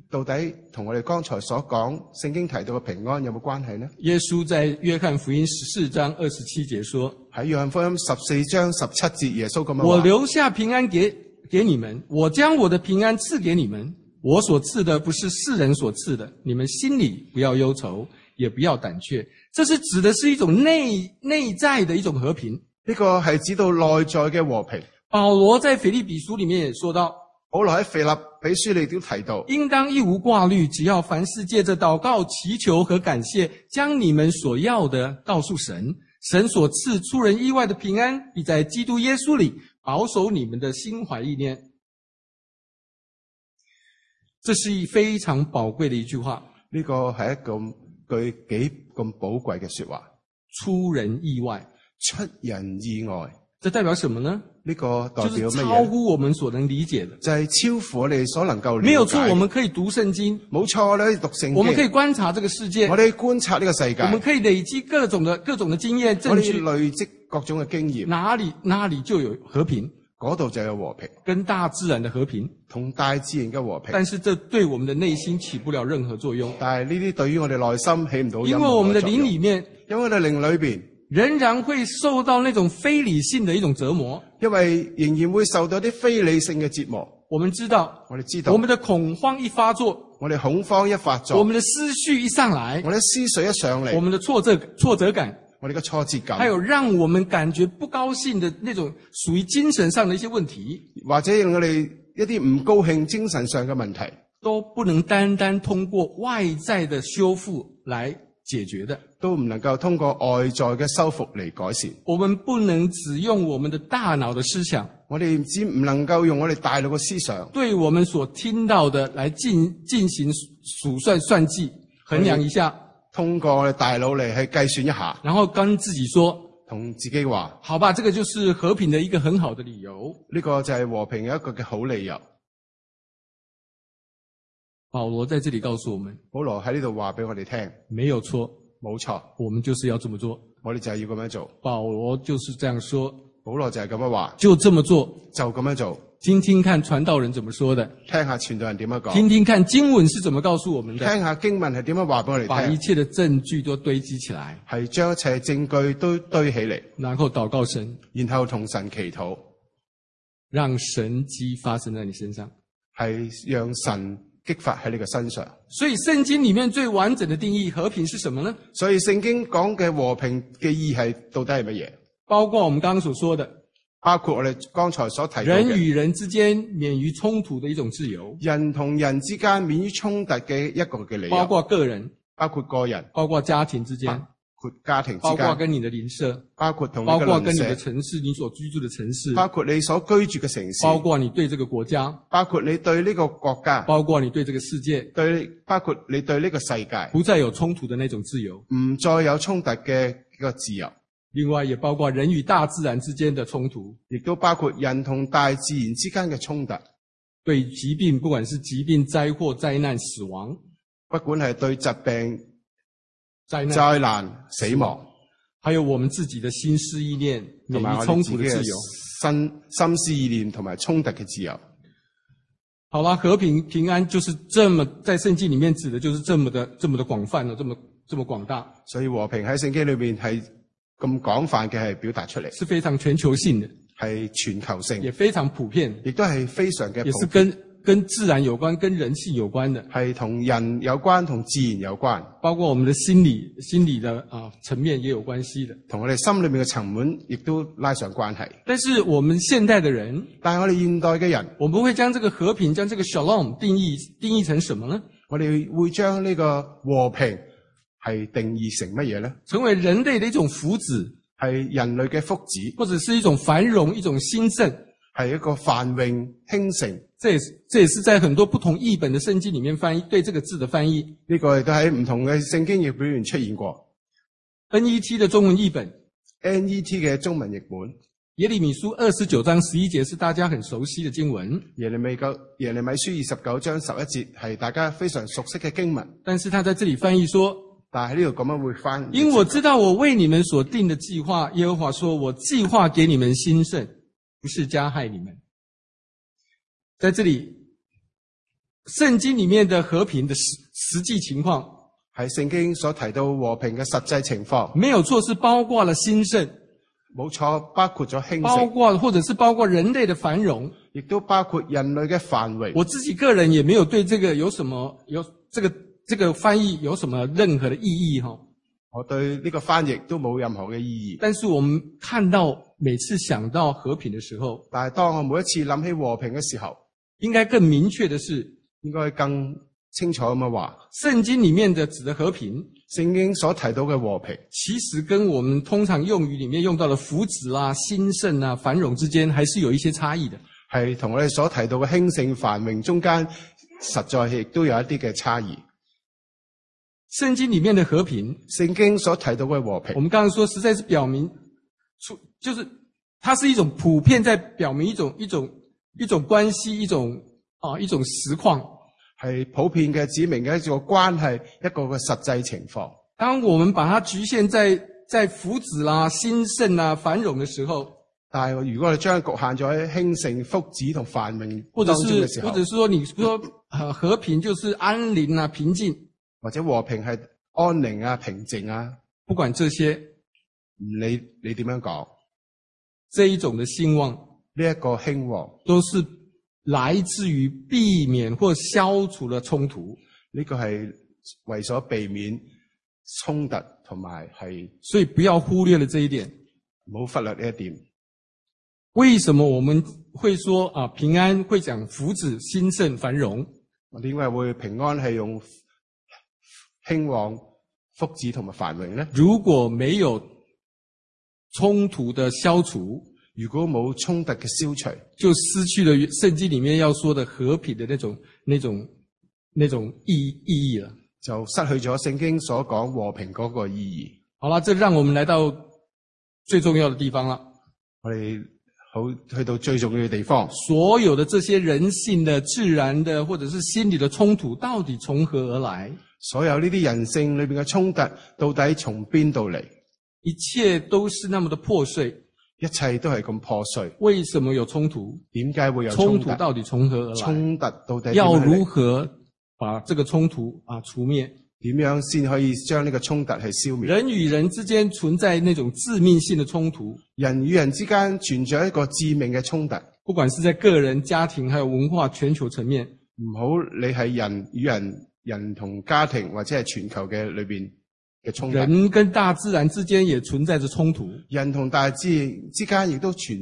到底同我哋剛才所講聖經提到嘅平安有冇關係呢？ 耶穌在約翰福音14章27節說： 喺約翰福音14章17節，耶穌咁樣話： 我留下平安給你們，我將我的平安賜給你們。我所賜的不是世人所賜的，你們心裡不要憂愁，也不要膽怯。這是指的是一種內在的一種和平。 呢個係指到內在嘅和平。 保羅在腓立比書裡面也說到， 保羅喺腓立比書裏都提到， 應當一無掛慮，只要凡事借着禱告、祈求和感謝，將你們所要的告訴神。神所賜出人意外的平安，必在基督耶穌裡保守你們的心懷意念。這是非常寶貴的一句話。 呢個係一句幾咁寶貴嘅說話。 出人意外， 出人意外， 這代表什麼呢？ 呢個代表就是乜嘢？ 超乎我們所能理解的。 就係超乎我哋所能夠理解。 沒有錯，我們可以讀聖經， 冇錯，我哋可以讀聖經， 我們可以觀察這個世界， 我哋觀察呢個世界， 我們可以累積各種的經驗證我據， 哋累積各種嘅經驗， 哪裡就有和平， 嗰度就有和平， 跟大自然的和平。 同大自然嘅和平。 但是這對我們的內心起不了任何作用， 但係呢啲對於我哋內心起唔到因為任何我們的靈作用， 裡面因為我哋靈裏邊， 仍然會受到那種非理性的一種折磨。 因為仍然會受到啲非理性嘅折磨。 我們知道， 我哋知道， 我們的恐慌一發作， 我哋恐慌一發作， 我們的思緒一上來， 我哋思緒一上嚟， 我們的挫折感， 我哋嘅挫折感， 還有讓我們感覺不高興的那種屬於精神上的一些問題， 或者令我哋一啲唔高興精神上嘅問題， 都不能單單通過外在的修復來解決的。 都唔能夠通過外在嘅修復嚟改善。 我們不能只用我們的大腦的思想， 我哋唔能夠用我哋大腦嘅思想， 對我們所聽到的來進行數算計，衡量一下， 通過我哋大腦嚟去計算一下， 然後跟自己說， 同自己話， 好吧，這個就是和平的一個很好的理由。 呢個就係和平嘅一個嘅好理由。 保羅在這裡告訴我們， 保羅喺呢度話俾我哋聽， 沒有錯， 冇錯， 我們就是要這麼做。 我哋就係要咁樣做。 保羅就是這樣說， 保羅就係咁樣話， 就這麼做。 就咁樣做。 聽聽看傳道人怎麼說的， 聽下傳道人點樣講， 聽聽看經文是怎麼告訴我們的， 聽下經文係點樣話俾我把哋聽， 一切的證據都堆積起來， 係將一切證據都堆起嚟， 然後禱告神， 然後同神祈禱， 讓神蹟發生在你身上， 係讓神激發喺你嘅身上。 所以聖經裡面最完整的定義和平是什麼呢？ 所以聖經講嘅和平嘅意義到底係乜嘢？ 包括我們剛剛所說的， 包括我哋剛才所提到嘅人與人之間免於衝突的一種自由， 人同人之間免於衝突嘅一個嘅理由， 包括個人， 包括個人， 包括家庭之間， 包括家庭之間， 包括跟你的鄰舍， 包括同你包嘅括跟你的鄰舍， 城市，你所居住的城市， 包括你所居住嘅城市， 包括你對這個國家， 包括你對呢個國家， 包括你對這個世界， 包括你對呢個世界， 不再有衝突的那種自由， 唔再有衝突嘅一個自由。 另外也包括人與大自然之間的衝突， 亦都包括人同大自然之間嘅衝突， 對疾病，不管是疾病、災禍、災難、死亡， 不管係對疾病、 災難、死亡， 還有我們自己的心思意念，免於同埋我衝突的哋自己嘅自由。 心思意念同埋衝突嘅自由。 好啦，和平平安就是這麼，在聖經裡面指的就是這麼的廣泛了，這麼廣大， 所以和平喺聖經裏面係咁廣泛嘅係表達出嚟， 是非常全球性的， 係全球性， 也非常普遍， 亦都係非常嘅也是普遍， 跟自然有關、跟人性有關的， 係同人有關、同自然有關， 包括我們的心理的層面也有關係的。 同我哋心裏面嘅層面亦都拉上關係。 但是我們現代的人， 但係我哋現代嘅人， 我們會將這個和平、將這個 shalom 定義成什麼呢？ 我哋會將呢個和平係定義成乜嘢呢？ 成為人類的一種福祉， 係人類嘅福祉， 或者是一種繁榮、一種興盛， 係一個繁榮興盛。 這也是在很多不同譯本的聖經裡面翻譯對這個字的翻譯。 呢個亦都喺唔同嘅聖經譯本裏面出現過。 NET 的中文譯本 NET 嘅中文譯本耶利米書29章11節是大家很熟悉的經文， 耶利米書29章11節係大家非常熟悉嘅經文， 但是他在這裡翻譯說， 但係喺呢度咁樣會翻。 因我知道我為你們所定的計劃，耶和華說，我計劃給你們興盛，不是加害你們。在這裡圣經裡面的和平的實際情況， 係聖經所提到和平嘅實際情況， 沒有錯，是包括了興盛， 冇錯，包括咗興盛， 包括或者是包括人類的繁榮， 亦都包括人類嘅繁榮。 我自己個人也沒有對這個有什麼這個翻譯有什麼任何的意義哈。 我對呢個翻譯都冇任何嘅意義。 但是我們看到每次想到和平的時候， 但係當我每一次諗起和平嘅時候， 應該更明確的是， 應該更清楚咁樣話， 聖經裡面的指的和平， 聖經所提到嘅和平， 其實跟我們通常用語裡面用到的福祉啊、興盛啊、繁榮之間，還是有一些差異的。 係同我哋所提到嘅興盛繁榮中間，實在亦都有一啲嘅差異。 聖經裡面的和平， 聖經所提到嘅和平， 我們剛剛說實在是表明，就是它是一種普遍在表明一種關係，一種實況， 係普遍嘅指明嘅一個關係，一個嘅實際情況。 當我們把它局限在福祉啦、興盛啊、繁榮的時候， 但係如果我哋將佢局限咗喺興盛、福祉同繁榮當中嘅時候， 或者是說你說和平就是安寧啊、平靜， 或者和平係安寧啊、平靜啊， 不管這些， 你點樣講？ 這一種的興旺， 呢一個興旺， 都是來自於避免或消除了衝突。 呢個係為咗避免衝突同埋係， 所以不要忽略了這一點， 唔好忽略呢一點。 為什麼我們會說啊平安會講福祉、興盛、繁榮？ 我點解會平安係用興旺、福祉同埋繁榮呢？ 如果沒有衝突的消除， 如果冇衝突嘅消除， 就失去了聖經裡面要說的和平的那種意義了， 就失去咗聖經所講和平嗰個意義。 好了，這讓我們來到最重要的地方了。 我哋好去到最重要嘅地方， 所有的這些人性的、自然的，或者是心理的衝突，到底從何而來？ 所有呢啲人性裏邊嘅衝突，到底從邊度嚟？ 一切都是那麼的破碎， 一切都係咁破碎。 為什麼有衝突？ 點解會有衝突？到底從何而來？ 衝突到底要如何把這個衝突除滅？ 點樣先可以將呢個衝突係消滅？ 人與人之間存在那種致命性的衝突， 人與人之間存在一個致命嘅衝突， 不管是在個人、家庭，還有文化全球層面。 唔好理係人與人同家庭或者係全球嘅裏邊嘅衝突。 人跟大自然之間也存在着衝突， 人同大自然之間亦都存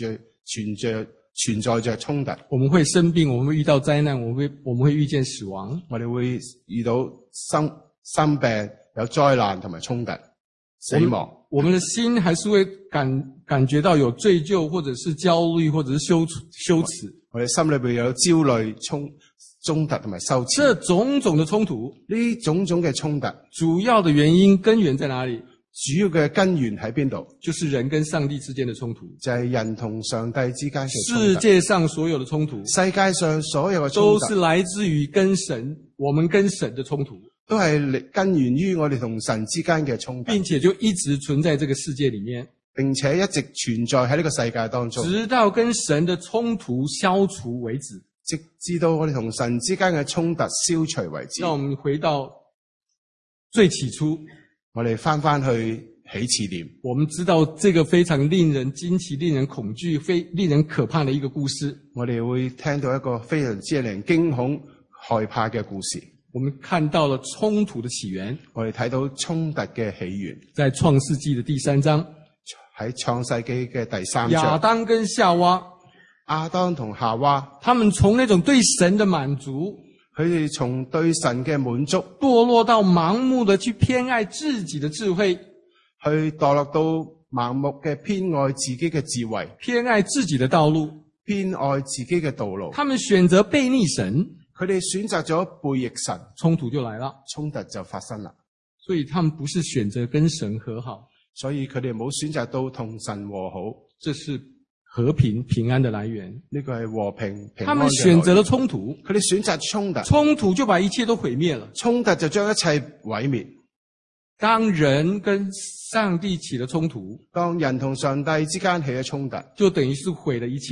在着衝突。 我們會生病，我們會遇到災難，我們會遇見死亡， 我哋會遇到生病、有災難同埋衝突、死亡。 我們的心還是會感覺到有罪疚，或者是焦慮，或者是羞恥。 我哋心裏邊有焦慮、衝突同埋羞恥。 這種種的衝突， 呢種種嘅衝突， 主要的原因根源在哪裡？ 主要嘅根源喺邊度？ 就是人跟上帝之間的衝突， 就係人同上帝之間嘅衝突。 世界上所有的衝突， 世界上所有嘅衝突， 都是來自於我們跟神的衝突， 都係根源於我哋同神之間嘅衝突， 並且就一直存在這個世界裡面， 並且一直存在喺呢個世界當中， 直到跟神的衝突消除為止。 直至到我哋同神之間嘅衝突消除為止。 讓我們回到最起初， 我哋翻去起始點。我們知道這個非常令人驚奇、令人恐懼、令人可怕的一個故事。 我哋會聽到一個非常之令人驚恐、害怕嘅故事。 我們看到了衝突的起源。 我哋睇到衝突嘅起源， 在創世紀的第3章， 喺創世紀嘅第3章， 亞當跟夏娃， 亞當同夏娃， 他們從那種對神的滿足， 佢哋從對神嘅滿足， 墮落到盲目的去偏愛自己的智慧， 去墮落到盲目嘅偏愛自己嘅智慧， 偏愛自己的道路， 偏愛自己嘅道路。 他們選擇背逆神， 佢哋選擇咗背逆神， 衝突就來了， 衝突就發生啦。 所以他們不是選擇跟神和好， 所以佢哋冇選擇到同神和好， 這是和平平安的來源。 呢個係和平平安嘅來源。 他們選擇了衝突， 佢哋選擇衝突， 衝突就把一切都毀滅了。 衝突就將一切毀滅。 當人跟上帝起了衝突， 當人同上帝之間起咗衝突， 就等於是毀了一切，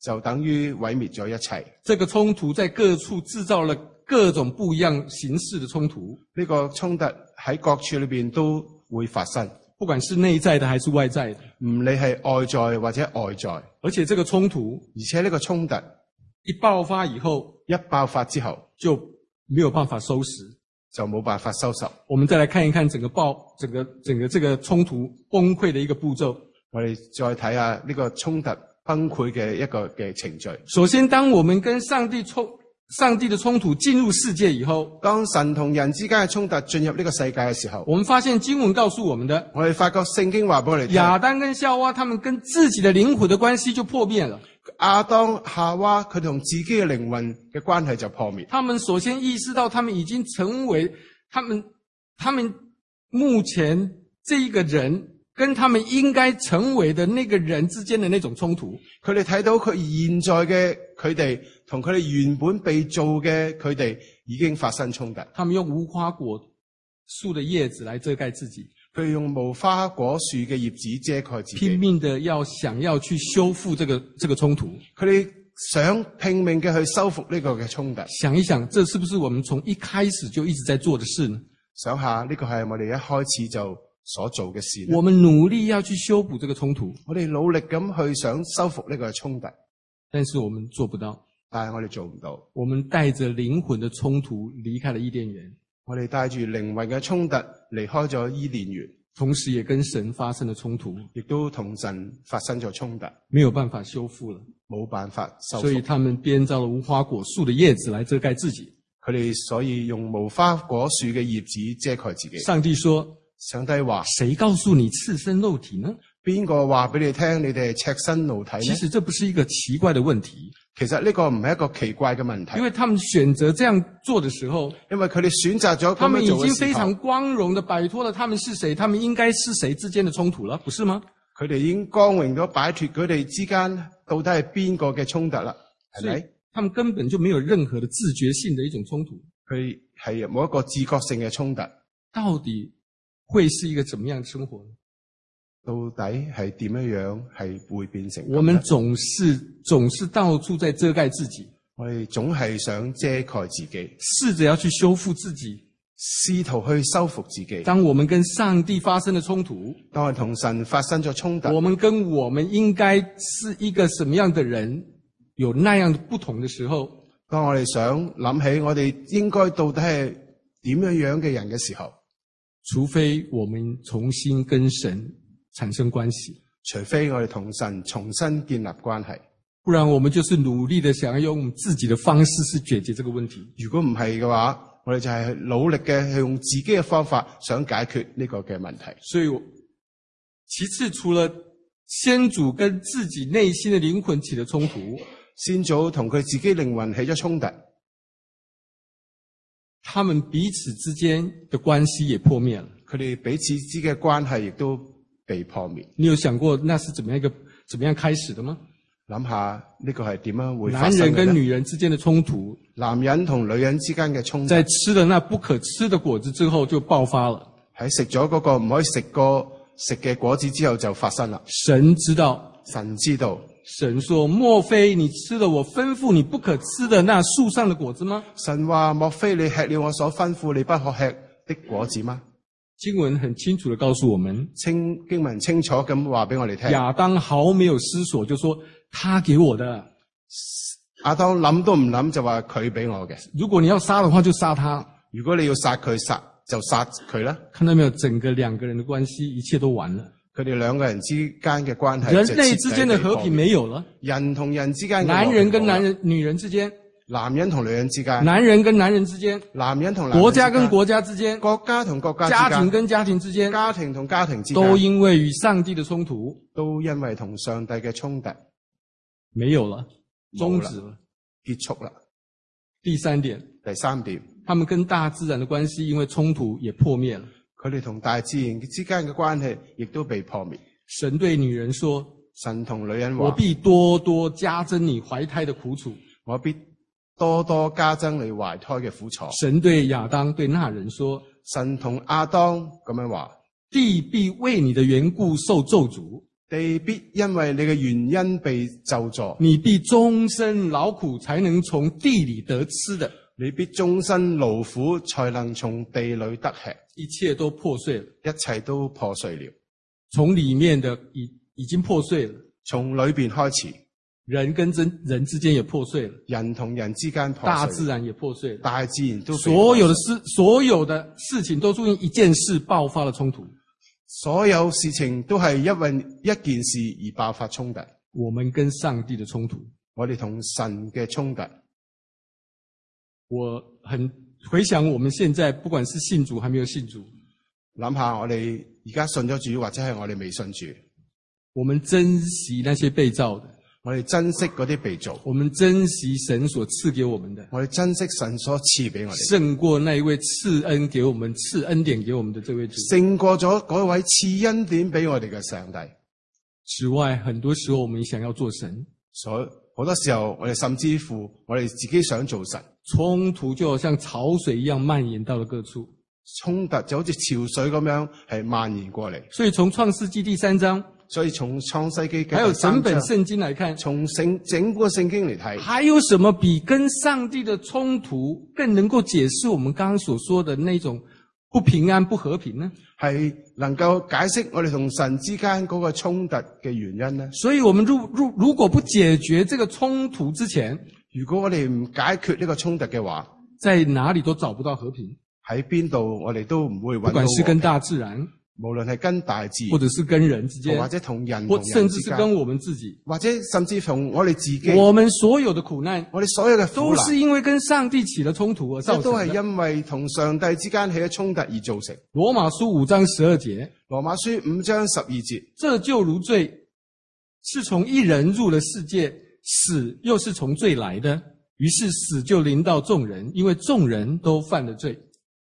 就等於毀滅咗一切。 这个冲突在各處制造了各種不一樣形式的衝突， 呢個衝突喺各處裏邊都會發生， 不管是內在的還是外在的。 唔理係外在或者外在。 而且這個衝突而且呢個衝突一爆發以後， 一爆發之後就沒有辦法收拾， 就冇辦法收拾。 我們再來看一看整個這個衝突崩潰的一個步驟。 我哋再睇下呢個衝突崩潰嘅一個嘅程序。 首先，當我們跟上帝的衝突進入世界以後， 當神同人之間嘅衝突進入呢個世界嘅時候， 我們發現經文告訴我們的， 我哋發覺聖經話俾我哋聽， 亞當跟夏娃他們跟自己的靈魂的關係就破滅了。 亞當夏娃佢同自己嘅靈魂嘅關係就破滅。 他們首先意識到他們已經成為他們目前這一個人跟他們應該成為的那個人之間的那種衝突。 佢哋睇到佢現在嘅佢哋同佢哋原本被造嘅佢哋已經發生衝突。 他們用無花果樹的葉子來遮蓋自己， 佢哋用無花果樹嘅葉子遮蓋自己， 拼命的想要去修復這個衝突。 佢哋想拼命嘅去修復呢個嘅衝突。 想一想，這是不是我們從一開始就一直在做的事呢？ 想下呢個係我哋一開始就所做嘅事。 我們努力要去修補這個衝突， 我哋努力咁去想修復呢個衝突， 但是我們做不到。 但係我哋做唔到。 我們帶着靈魂的衝突離開了伊甸園， 我哋帶住靈魂嘅衝突離開咗伊甸園， 同時也跟神發生了衝突， 亦都同神發生咗衝突， 沒有辦法修復了， 冇辦法修復。 所以他們編造了無花果樹的葉子來遮蓋自己。 佢哋所以用無花果樹嘅葉子遮蓋自己。 上帝說， 上帝話， 誰告訴你赤身露體呢？ 邊個話俾你聽你哋係赤身露體呢？ 其實這不是一個奇怪的問題。 其實呢個唔係一個奇怪嘅問題， 因為他們選擇這樣做的時候， 因為佢哋選擇咗他們已咁樣做嘅時候， 經非常光榮地擺脫了他們是誰，他們應該是誰之間的衝突了，不是嗎？ 佢哋已經光榮咗擺脫佢哋之間到底係邊個嘅衝突啦，係咪？ 他們根本就沒有任何的自覺性的一種衝突。 佢係冇一個自覺性嘅衝突。 到底會是一個怎麼樣的生活呢？ 到底係點樣係會變成？ 我們總是到處在遮蓋自己， 我哋總係想遮蓋自己， 試着要去修復自己， 試圖去修復自己。 當我們跟上帝發生了衝突， 當我哋同神發生咗衝突， 我們跟我們應該是一個什麼樣的人有那樣的不同的時候， 當我哋想諗起我哋應該到底係點樣嘅人嘅時候， 除非我們重新跟神產生關係， 除非我哋同神重新建立關係， 不然我們就是努力的想要用自己的方式去解決這個問題。 如果唔係嘅話，我哋就係努力嘅去用自己嘅方法想解決呢個嘅問題。 所以其次，除了先祖跟自己內心的靈魂起了衝突， 先祖同佢自己靈魂起咗衝突， 他們彼此之間的關係也破滅了。 佢哋彼此之間嘅關係亦都被破滅。 你有想過那是怎麼樣開始的嗎？ 諗下呢個係點樣會發生嘅呢？ 男人跟女人之間的衝突， 男人同女人之間嘅衝突， 在吃了那不可吃的果子之後就爆發了。 喺食咗嗰個唔可以食嘅果子之後就發生啦。 神知道， 神知道。 神說：莫非你吃了我吩咐你不可吃的那樹上的果子嗎？ 神話：莫非你吃了我所吩咐你不可吃的果子嗎？ 經文很清楚地告訴我們， 經文清楚咁話俾我哋聽。 亞當毫沒有思索就說他給我的。 亞當諗都唔諗就話佢俾我嘅。 如果你要殺的話就殺他， 如果你要殺佢就殺佢啦。 看到沒有，整個兩個人的關係一切都完了。 佢哋兩個人之間嘅關係， 人類之間的和平沒有了。 人同人之間， 男人跟男人、女人之間， 男人同女人之間， 男人跟男人之間， 男人同男人之間， 國家跟國家之間， 國家同國家之間， 家庭跟家庭之間， 家庭同家庭之間， 都因為與上帝的衝突， 都因為同上帝嘅衝突沒有了，終止了， 結束了。 第三點， 他們跟大自然的關係因為衝突也破滅了。 佢哋同大自然之間嘅關係亦都被破滅。 神對女人說： 神同女人話： 我必多多加增你懷胎的苦楚。 我必多多加增你懷胎嘅苦楚。 神對亞當對那人說： 神同亞當咁樣話： 地必為你的緣故受咒詛。 地必因為你嘅原因被咒詛， 你必終身勞苦才能從地裏得吃的， 你必終身勞苦才能從地裏得吃， 一切都破碎了， 一切都破碎了， 從裏面的已經破碎了， 從裏邊開始， 人跟人之間也破碎了， 人同人之間破碎了， 大自然也破碎了， 大自然都被所有的事情都因為一件事爆發了衝突。 所有事情都係因為一件事而爆發衝突。 我們跟上帝的衝突， 我哋同神嘅衝突。 我很回想我們現在不管是信主還沒有信主， 諗下我哋而家信咗主，或者係我哋未信主， 我們珍惜那些被造的， 我哋珍惜嗰啲被造， 我們珍惜神所賜給我們的， 我哋珍惜神所賜俾我哋， 勝過那一位賜恩給我們、賜恩典給我們的這位主。 勝過咗嗰位賜恩典俾我哋嘅上帝。 此外，很多時候我們想要做神， 所以好多時候我哋甚至乎我哋自己想做神， 衝突就好像潮水一樣蔓延到了各處， 衝突就好似潮水咁樣係蔓延過嚟。 所以從創世紀第3章， 所以從創世紀嘅還有整本聖經來看， 從整個聖經嚟睇， 還有什麼比跟上帝的衝突更能夠解釋我們剛剛所說的那種不平安、不和平呢？ 係能夠解釋我哋同神之間嗰個衝突嘅原因呢？ 所以我們如果不解決這個衝突之前， 如果我哋唔解決呢個衝突嘅話， 在哪裡都找不到和平。 喺邊度我哋都唔會揾到和平。 不管是跟大自然， 無論係跟大自然， 或者是跟人之間， 或者同人或同人甚至是跟我們自己， 或者甚至同我哋自己， 我們所有的苦難， 我哋所有嘅苦都難， 是因為跟上帝起了衝突而造成的。 都係因為同上帝之間起咗衝突而造成。 羅馬書5章12節， 羅馬書5章12節， 這就如罪是從一人入了世界，死又是從罪來的，於是死就臨到眾人，因為眾人都犯了罪。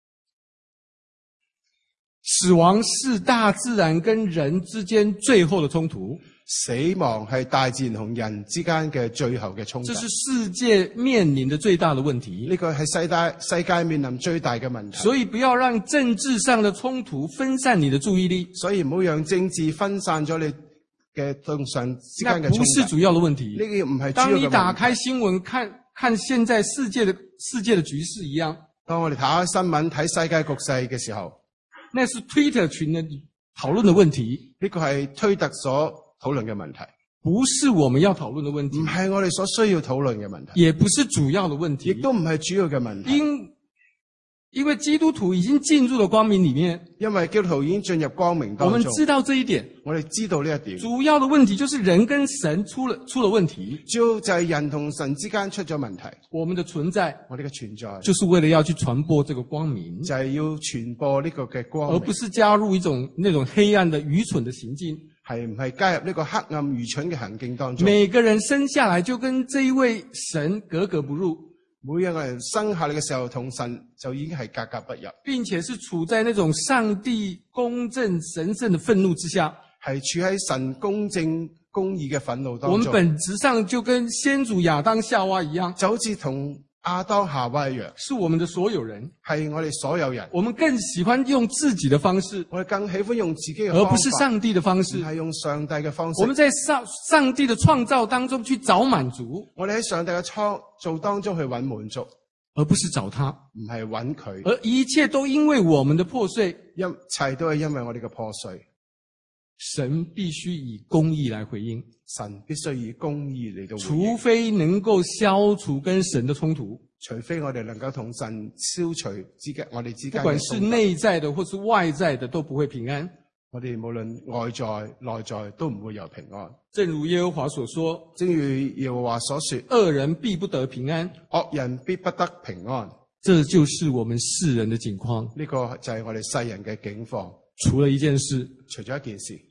死亡是大自然跟人之間最後的衝突， 死亡係大自然同人之間嘅最後嘅衝突。 這是世界面臨的最大的問題。 呢個係世界面臨最大嘅問題。 所以不要讓政治上的衝突分散你的注意力。 所以唔好讓政治分散咗你嘅同神之間嘅衝突。 那不是主要的問題。 呢個唔係主要嘅問題。 當你打開新聞看現在世界的局勢一樣。 當我哋打開新聞睇世界局勢嘅時候， 那是 Twitter 群的討論的問題。 呢個係推特所討論嘅問題， 不是我們要討論的問題， 唔係我哋所需要討論嘅問題， 也不是主要的問題， 亦都唔係主要嘅問題。 因為基督徒已經進入了光明裡面， 因為基督徒已經進入光明當中， 我們知道這一點， 我哋知道呢一點。 主要的問題就是人跟神出了問題， 主要就係人同神之間出咗問題。 我們的存在， 我哋嘅存在， 就是為了要去傳播這個光明， 就係要傳播呢個嘅光明， 而不是加入那種黑暗的愚蠢的行徑。 係唔係加入呢個黑暗愚蠢嘅行徑當中？ 每個人生下來就跟這一位神格格不入。 每一個人生下嚟嘅時候，同神就已經係格格不入， 並且是處在那種上帝公正神聖的憤怒之下， 係處喺神公正公義嘅憤怒當中。 我們本質上就跟先祖亞當夏娃一樣， 就好似同亞當夏娃一樣， 是我們的所有人， 係我哋所有人。 我們更喜歡用自己的方式， 我哋更喜歡用自己嘅方法， 而不是上帝的方式。 唔係用上帝嘅方式。 我們在上帝的創造當中去找滿足， 我哋喺上帝嘅創造當中去揾滿足， 而不是找他， 唔係揾佢。 而一切都因為我們的破碎， 一切都係因為我哋嘅破碎。 神必須以公義來回應， 神必須以公義嚟到回應， 除非能夠消除跟神的衝突， 除非我哋能夠同神消除我哋之間嘅衝突， 不管是內在的或是外在的都不會平安。 我哋無論外在內在都唔會有平安。 正如耶和華所說， 正如耶和華所說， 惡人必不得平安， 惡人必不得平安。 這就是我們世人的境況。 呢個就係我哋世人嘅境況。 除了一件事， 除咗一件事，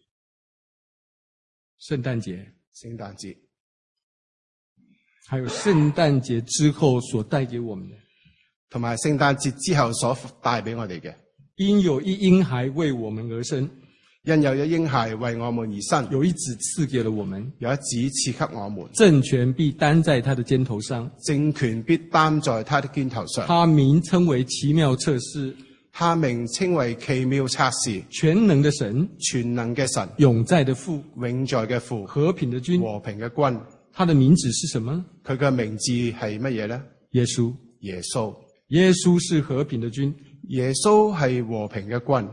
聖誕節， 聖誕節， 還有聖誕節之後所帶給我們的， 同埋聖誕節之後所帶俾我哋嘅。 因有一嬰孩為我們而生， 因有一嬰孩為我們而生， 有一子賜給了我們， 有一子賜給我們， 政權必擔在他的肩頭上， 政權必擔在他的肩頭上。 他名稱為奇妙策士， 他名稱為奇妙策士、 全能的神， 全能嘅神、 永在的父， 永在嘅父、 和平的君。 和平嘅君。 他的名字是什麼？ 佢嘅名字係乜嘢呢？ 耶穌。 耶穌。 耶穌是和平的君。 耶穌係和平嘅君。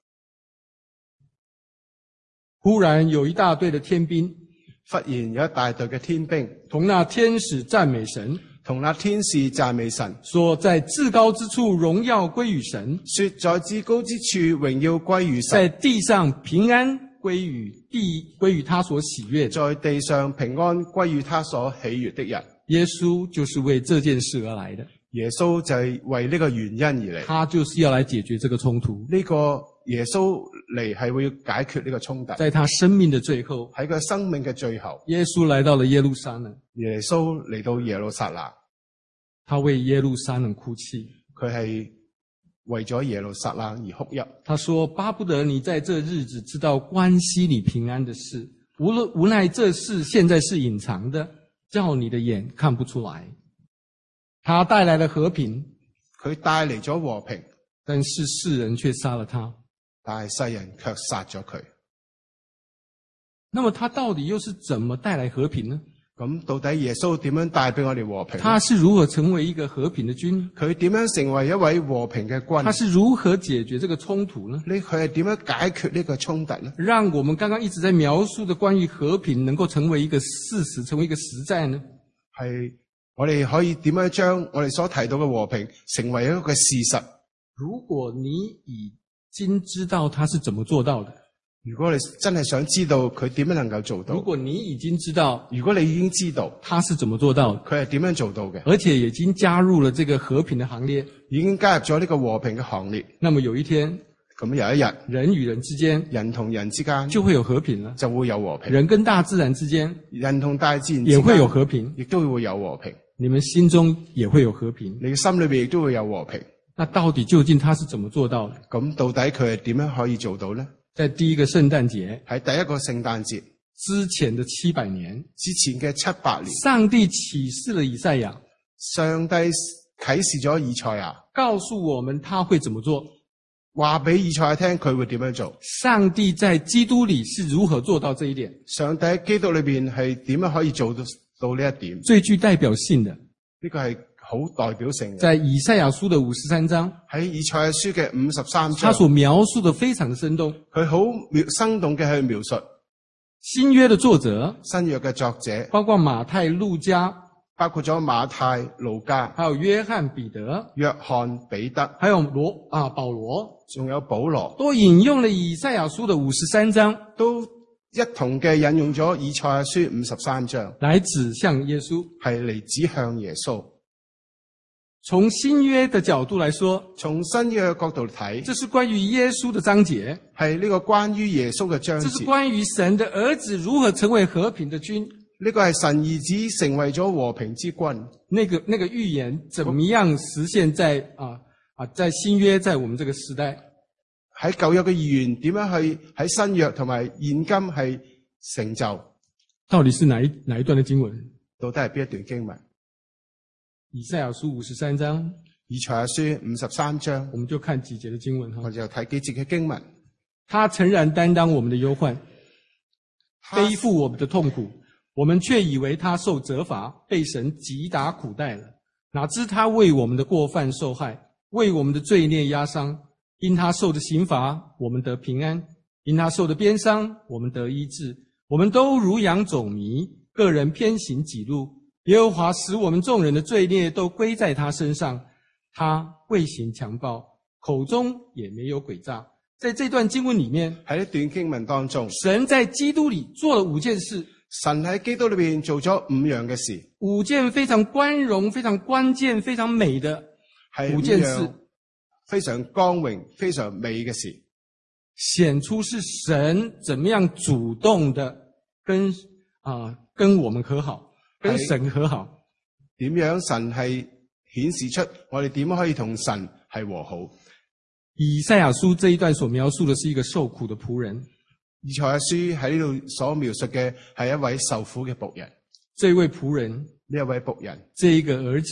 忽然有一大隊的天兵， 忽然有一大隊嘅天兵， 同那天使讚美神， 同那天使讚美神， 說在至高之處榮耀歸於神， 說在至高之處榮耀歸於神， 在地上平安歸於他所喜悅的， 在地上平安歸於他所喜悅的人。 耶穌就是為這件事而來的。 耶穌就係為呢個原因而嚟， 他就是要來解決這個衝突。 呢個耶穌嚟係會要解決呢個衝突。 在他生命的最後， 喺佢生命嘅最後， 耶穌來到了耶路撒冷。 耶穌嚟到耶路撒冷， 他為耶路撒冷哭泣。 佢係為咗耶路撒冷而哭泣。 他說：巴不得你在這日子知道關係你平安的事，無奈這事現在是隱藏的，叫你的眼看不出來。他帶來了和平， 佢帶嚟咗和平， 但是世人卻殺了他。 但係世人卻殺咗佢。 那麼他到底又是怎麼帶來和平呢？ 咁到底耶穌點樣帶俾我哋和平？ 他是如何成為一個和平的君？ 佢點樣成為一位和平嘅君？ 他是如何解決這個衝突呢？ 佢係點樣解決呢個衝突呢？ 讓我們剛剛一直在描述的關於和平能夠成為一個事實，成為一個實在呢？ 係我哋可以點樣將我哋所提到嘅和平成為一個事實？ 如果你已經知道他是怎麼做到的， 如果你真係想知道佢點樣能夠做到， 如果你已經知道， 如果你已經知道他是怎麼做到的， 佢係點樣做到嘅， 而且已經加入了這個和平的行列， 已經加入咗呢個和平嘅行列， 那麼有一天， 咁有一日， 人與人之間， 人同人之間就會有和平了， 就會有和平。 人跟大自然之間， 人同大自然之間也會有和平， 亦都會有和平。 你們心中也會有和平， 你嘅心裏邊亦都會有和平。 那到底究竟他是怎麼做到的？ 咁到底佢係點樣可以做到呢？ 在第一個聖誕節， 喺第一個聖誕節之前的700年， 之前嘅700年， 上帝啟示了以賽亞， 上帝啟示咗以賽亞， 告訴我們他會怎麼做， 話俾以賽亞聽佢會點樣做。 上帝在基督裏是如何做到這一點？ 上帝喺基督裏邊係點樣可以做到呢一點？ 最具代表性的， 呢個係好代表性嘅。 在以賽亞書的53章， 喺以賽亞書嘅53章， 他所描述的非常的生動， 佢好生動嘅去描述新約的作者， 新約嘅作者， 包括馬太、路加， 包括咗馬太、路加， 還有約翰、彼得、 約翰、彼得， 還有保羅， 仲有保羅， 都引用了以賽亞書的53章， 都一同嘅引用咗以賽亞書53章， 來指向耶穌， 係嚟指向耶穌。 從新約的角度來說， 從新約嘅角度睇， 這是關於耶穌的章節， 係呢個關於耶穌嘅章節。 這是關於神的兒子如何成為和平的君。 呢個係神兒子成為咗和平之君。 那個預言怎麼樣實現在在新約，在我們這個時代？ 喺舊約嘅預言點樣去喺新約同埋現今係成就？ 到底是哪一段的經文？ 到底係邊一段經文？ 以賽亞書53章， 以賽亞書53章， 我們就看幾節的經文哈。 我就睇幾節嘅經文。 他誠然擔當我們的憂患，背負我們的痛苦，我們卻以為他受責罰，被神擊打苦待了。哪知他為我們的過犯受害，為我們的罪孽壓傷。因他受的刑罰，我們得平安；因他受的鞭傷，我們得醫治。我們都如羊走迷，個人偏行己路。耶和華使我們眾人的罪孽都歸在他身上，他未行強暴，口中也沒有詭詐。在這段經文裡面， 喺呢段經文當中， 神在基督裡做了5件事。 神喺基督裏邊做咗5樣嘅事 ，5件非常光榮、非常關鍵、非常美的5件事， 非常光榮、非常美嘅事， 顯出是神怎麼樣主動的跟我們和好。跟神和好， 點樣神係顯示出我哋點樣可以同神係和好？ 以賽亞書這一段所描述的是一個受苦的僕人。 以賽亞書喺呢度所描述嘅係一位受苦嘅僕人。 這一位僕人， 呢一位僕人， 這一個兒子，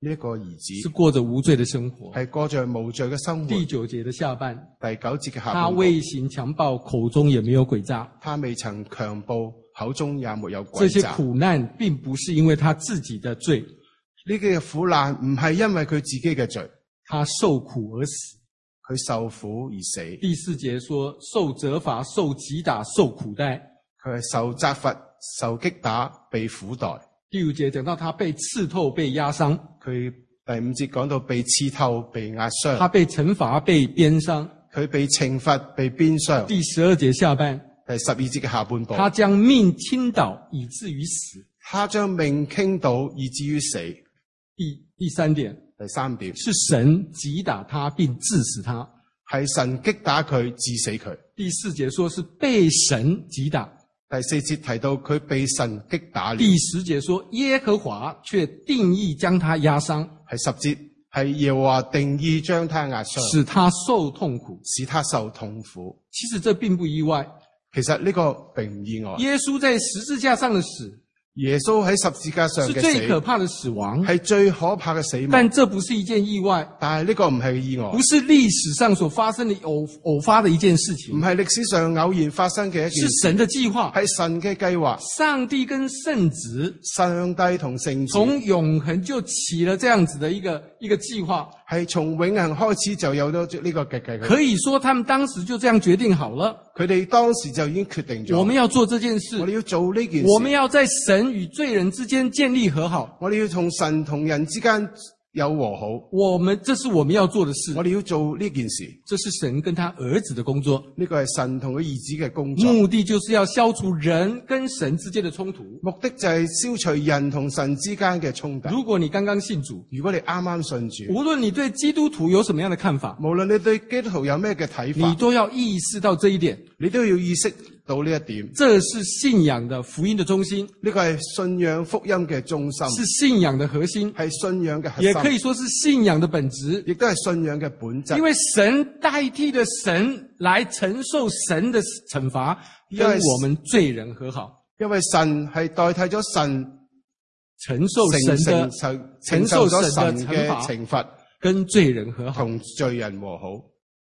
呢一個兒子是過着無罪的生活。 係過着無罪嘅生活。 第9節的下半， 第9節嘅下他半部， 未行強暴，口中也沒有詭詐。 他未曾強暴，口中也沒有這些詭詐。 苦難並不是因為他自己的罪， 呢啲嘅苦難唔係因為佢自己嘅罪， 他受苦而死。 佢受苦而死。 第4節說，受責罰、受擊打、受苦待。 佢係受責罰、受擊打、被苦待。 第5節講到他被刺透、被壓傷。 佢第5節講到被刺透、被壓傷。 他被懲罰、被鞭傷。 佢被懲罰、被鞭傷。 第12節下半， 第12節嘅下半部， 他將命傾倒，以至於死。 他將命傾倒，以至於死。 第3點， 第3點， 是神擊打他並致死他。 係神擊打佢，致死佢。 第4節說是被神擊打。 第4節提到佢被神擊打了。 第10節說耶和華卻定意將他壓傷。 係10節，係耶和華定意將他壓傷， 使他受痛苦。 使他受痛苦。 其實這並不意外。 其實呢個並唔意外。 耶穌在十字架上的死， 耶穌喺十字架上是嘅死最可怕的死亡。 係最可怕嘅死亡。 但這不是一件意外， 但係呢個唔係意外， 不是歷史上所發生的偶發的一件事情， 唔係歷史上偶然發生嘅一件是事， 神的計劃， 係神嘅計劃。 上帝跟聖子上帝同聖子從永恆就起了這樣子的一個計劃， 係從永恆開始就有咗呢個嘅計劃。 可以說他們當時就這樣決定好了， 佢哋當時就已經決定咗， 我們要做這件事， 我哋要做呢件事， 我們要在神與罪人之間建立和好， 我哋要同神同人之間有和好， 這是我們要做的事， 我哋要做呢件事， 這是神跟他兒子的工作， 呢個係神同佢兒子嘅工作， 目的就是要消除人跟神之間的衝突。 目的就係消除人同神之間嘅衝突。 如果你剛剛信主， 如果你啱啱信主， 無論你對基督徒有什麼樣的看法， 無論你對基督徒有咩嘅睇法， 你都要意識到這一點， 你都要意識到呢一點。 這是信仰的福音的中心， 呢個係信仰福音嘅中心， 是信仰的核心， 係信仰嘅核心， 也可以說是信仰的本質， 亦都係信仰嘅本質。 因為神代替了神來承受神的懲罰，跟我們罪人和好。 因為神係代替咗神承受神嘅懲罰， 跟罪人和好， 同罪人和好。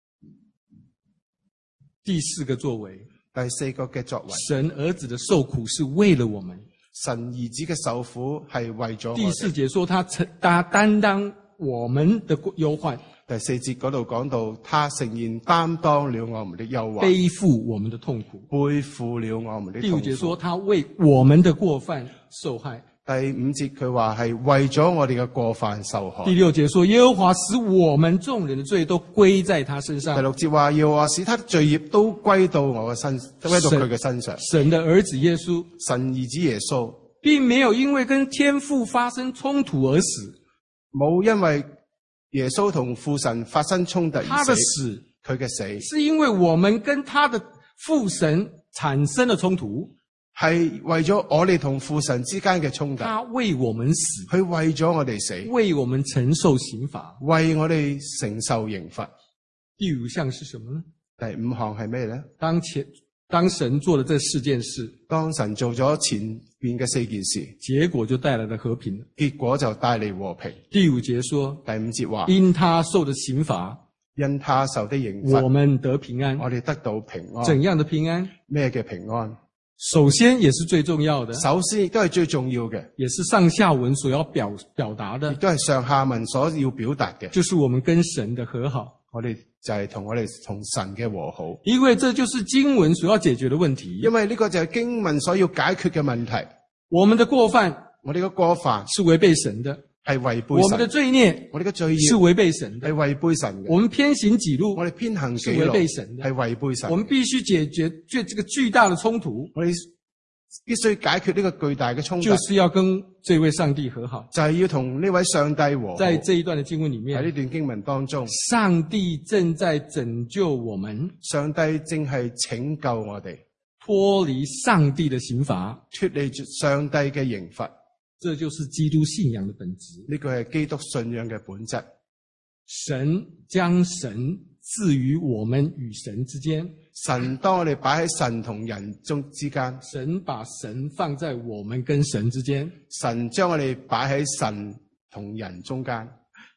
第4個作為， 第4個嘅作為， 神兒子的受苦是為了我們。 神兒子嘅受苦係為咗我哋。 第4節說他擔當我們的憂患。 第4節嗰度講到，他誠然擔當了我們的憂患， 背負我們的痛苦， 背負了我們的痛苦。 第5節說他為我們的過犯受害。 第5節佢話係為咗我哋嘅過犯受害。 第6節說耶和華使我們眾人的罪都歸在他身上。 第6節話耶和華使他的罪孽都歸到我嘅身，歸到佢嘅身上。 神的兒子耶穌， 神兒子耶穌， 並沒有因為跟天父發生衝突而死， 冇因為耶穌同父神發生衝突而死。 他的死， 佢嘅死， 是因為我們跟他的父神產生了衝突， 係為咗我哋同父神之間嘅衝突。 他為我們死， 佢為咗我哋死， 為我們承受刑罰， 為我哋承受刑罰。 第5項是什麼呢？ 第5項係咩呢？ 當神做了這4件事， 當神做咗前面嘅4件事， 結果就帶來了和平， 結果就帶嚟和平。 第5節說， 第5節話， 因他受的刑罰， 因他受的刑罰， 我們得平安。 我哋得到平安。 怎樣的平安？ 咩嘅平安？ 首先也是最重要的， 首先亦都係最重要嘅， 也是上下文所要表達的， 亦都係上下文所要表達嘅， 就是我們跟神的和好。 我哋就係同神嘅和好， 因為這就是經文所要解決的問題。 因為呢個就係經文所要解決嘅問題。 我們的過犯， 我哋嘅過犯是違背神的， 係違背神； 我們的罪孽， 我哋嘅罪孽是違背神的， 係違背神嘅。 我們偏行己路， 我哋偏行己是違路， 背神的， 係違背神。 我們必須解決這個巨大的衝突， 我哋必須解決呢個巨大嘅衝突， 就是要跟這位上帝和好， 就係要同呢位上帝和好。 在這一段的經文裡面， 喺呢段經文當中， 上帝正在拯救我們， 上帝正係拯救我哋， 脫離上帝的刑罰， 脫離上帝嘅刑罰。 這就是基督信仰的本質。 呢個係基督信仰嘅本質。 神將神置於我們與神之間， 神當我哋擺喺神同人中之間， 神把神放在我們跟神之間， 神將我哋擺喺神同人中間。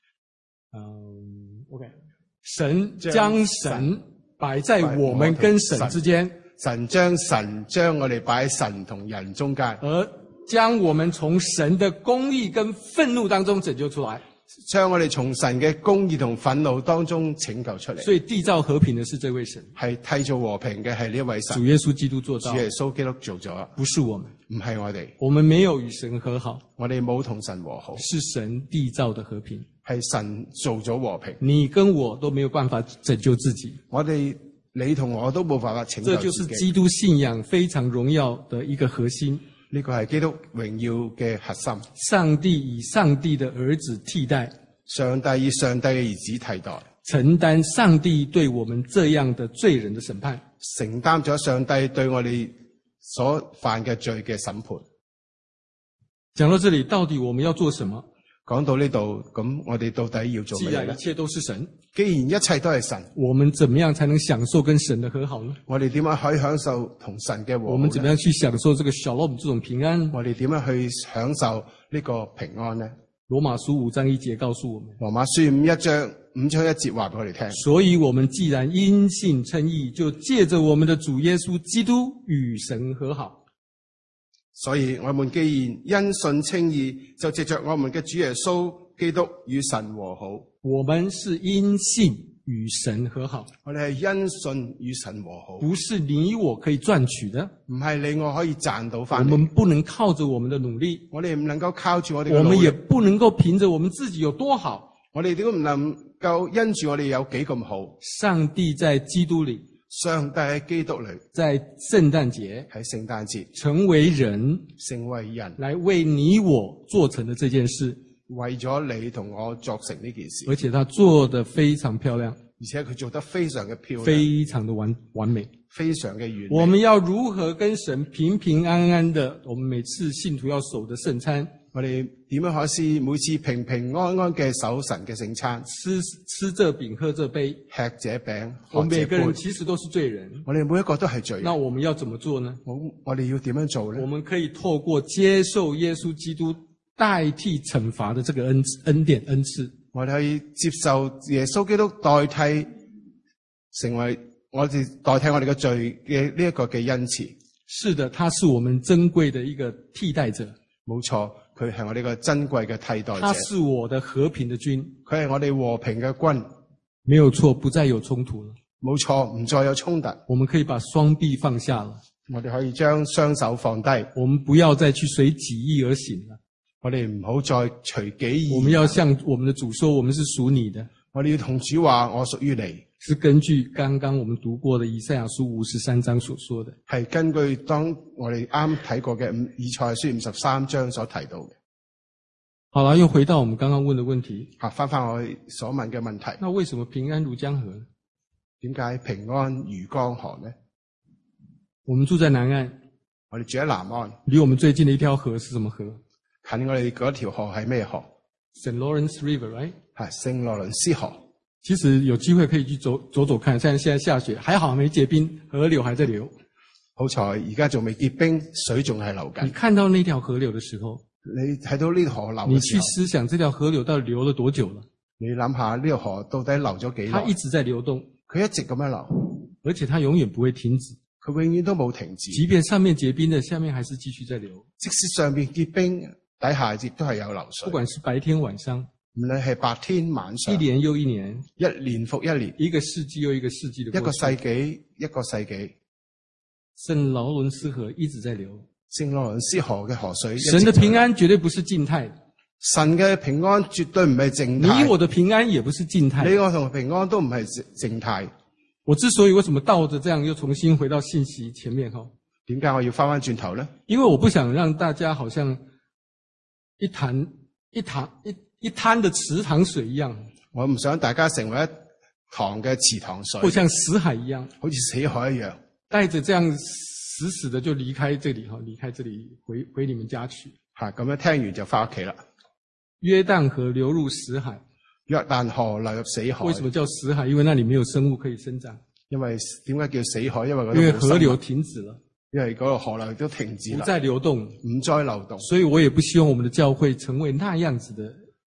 OK， 神將神擺在我們跟神之間， 神將我哋擺喺神同人中間， 而將我們從神的公義跟憤怒當中拯救出來。 將我哋從神嘅公義同憤怒當中拯救出嚟。 所以締造和平的是這位神， 係締造和平嘅係呢一位神。 主耶穌基督做到， 主耶穌基督做咗， 不是我們， 唔係我哋。 我們沒有與神和好， 我哋冇同神和好， 是神締造的和平。 係神做咗和平。 你跟我都沒有辦法拯救自己， 你同我都冇辦法拯救自己。 這就是基督信仰非常榮耀的一個核心。 呢個係基督榮耀嘅核心。 上帝以上帝的兒子替代， 上帝以上帝嘅兒子替代， 承擔上帝對我們這樣的罪人的審判， 承擔咗上帝對我哋所犯嘅罪嘅審判。 講到這裡，到底我們要做什麼？ 講到呢度，咁我哋到底要做乜嘢呢？ 既然一切都是神， 既然一切都係神， 我們怎麼樣才能享受跟神的和好呢？ 我哋點樣可以享受同神嘅和好呢？ 我們怎麼樣去享受這個shalom這種平安？ 我哋點樣去享受呢個平安呢？ 羅馬書5章1節告訴我們， 羅馬書5章1節話俾我哋聽。所以我們既然因信稱義，就借着我們的主耶穌基督與神和好。 所以我們既然因信稱義，就藉着我們嘅主耶穌基督與神和好。 我們是因信與神和好， 我哋係因信與神和好， 不是你我可以賺取的， 唔係你我可以賺到翻嚟。 我們不能靠着我們的努力， 我哋唔能夠靠住我哋嘅努力， 我們也不能夠憑着我們自己有多好， 我哋點都唔能夠因住我哋有幾咁好。 上帝在基督裏， 上帝喺基督裏， 在聖誕節， 喺聖誕節成為人， 成為人， 來為你我做成了這件事， 為咗你同我作成呢件事， 而且他做得非常漂亮， 而且佢做得非常嘅漂亮， 非常的完美， 非常嘅完美。 我們要如何跟神平平安安的？我們每次信徒要守的聖餐， 我哋點樣可以每次平平安安嘅守神嘅聖餐， 吃這餅喝這杯， 吃這餅我們每個人喝這杯， 其實都是罪人， 我哋每一個都係罪人。 那我們要怎麼做呢？ 我哋要點樣做呢？ 我們可以透過接受耶穌基督代替懲罰的這個恩典恩賜， 我哋可以接受耶穌基督代替成為我哋代替我哋嘅罪嘅呢一個嘅恩賜。 是的，他是我們珍貴的一個替代者。 冇錯，佢係我哋個珍貴嘅替代者。 他是我的和平的君， 佢係我哋和平嘅君。 沒有錯，不再有衝突了。 冇錯，唔再有衝突。 我們可以把雙臂放下了， 我哋可以將雙手放低。 我們不要再去隨己意而行了。 我哋唔好再隨己意。 我們要向我們的主說，我們是屬你的。 我哋要同主話，我屬於你。 是根據剛剛我們讀過的以賽亞書53章所說的， 係根據當我哋啱睇過嘅以賽亞書53章所提到嘅。 好了，又回到我們剛剛問的問題。 翻我所問嘅問題。 那為什麼平安如江河？ 點解平安如江河呢？ 我們住在南岸， 我哋住喺南岸， 離我們最近的一條河是什麼河？ 近我哋嗰條河係咩河？ St. Lawrence River，right？ 係聖羅倫斯河。 其實有機會可以去走看，現在下雪，還好沒結冰，河流還在流。 好彩而家仲未結冰，水仲係流緊。 你看到那條河流的時候， 你睇到呢條河流嘅時候， 你去思想這條河流到底流了多久了？ 你諗下呢條河到底流咗幾耐？ 它一直在流動， 佢一直咁樣流， 而且它永遠不會停止。 佢永遠都冇停止。 即便上面結冰的，下面還是繼續在流。 即使上面結冰，底下亦都係有流水。 不管是白天晚上， 唔論係白天晚上， 一年又一年， 一年復一年， 一個世紀又一個世紀的過去， 一個世紀一個世紀， 聖勞倫斯河一直在流。 聖羅倫斯河嘅河水， 神的平安絕對不是靜態， 神嘅平安絕對唔係靜態。 你我的平安也不是靜態， 你我同平安都唔係靜態。 我之所以為什麼倒着這樣又重新回到信息前面哈？ 點解我要翻轉頭呢？ 因為我不想讓大家好像一灘的池塘水一樣， 我唔想大家成為一塘嘅池塘水， 或像死海一樣， 好似死海一樣， 帶着這樣死的就離開這裡哈，離開這裡回你們家去。 咁樣聽完就翻屋企啦。 約旦河流入死海， 約旦河流入死海。 為什麼叫死海？因為那裡沒有生物可以生長。 因為點解叫死海？因為河流停止了。 因為嗰個河流都停止啦， 不再流動， 唔再流動。 所以我也不希望我們的教會成為那樣子的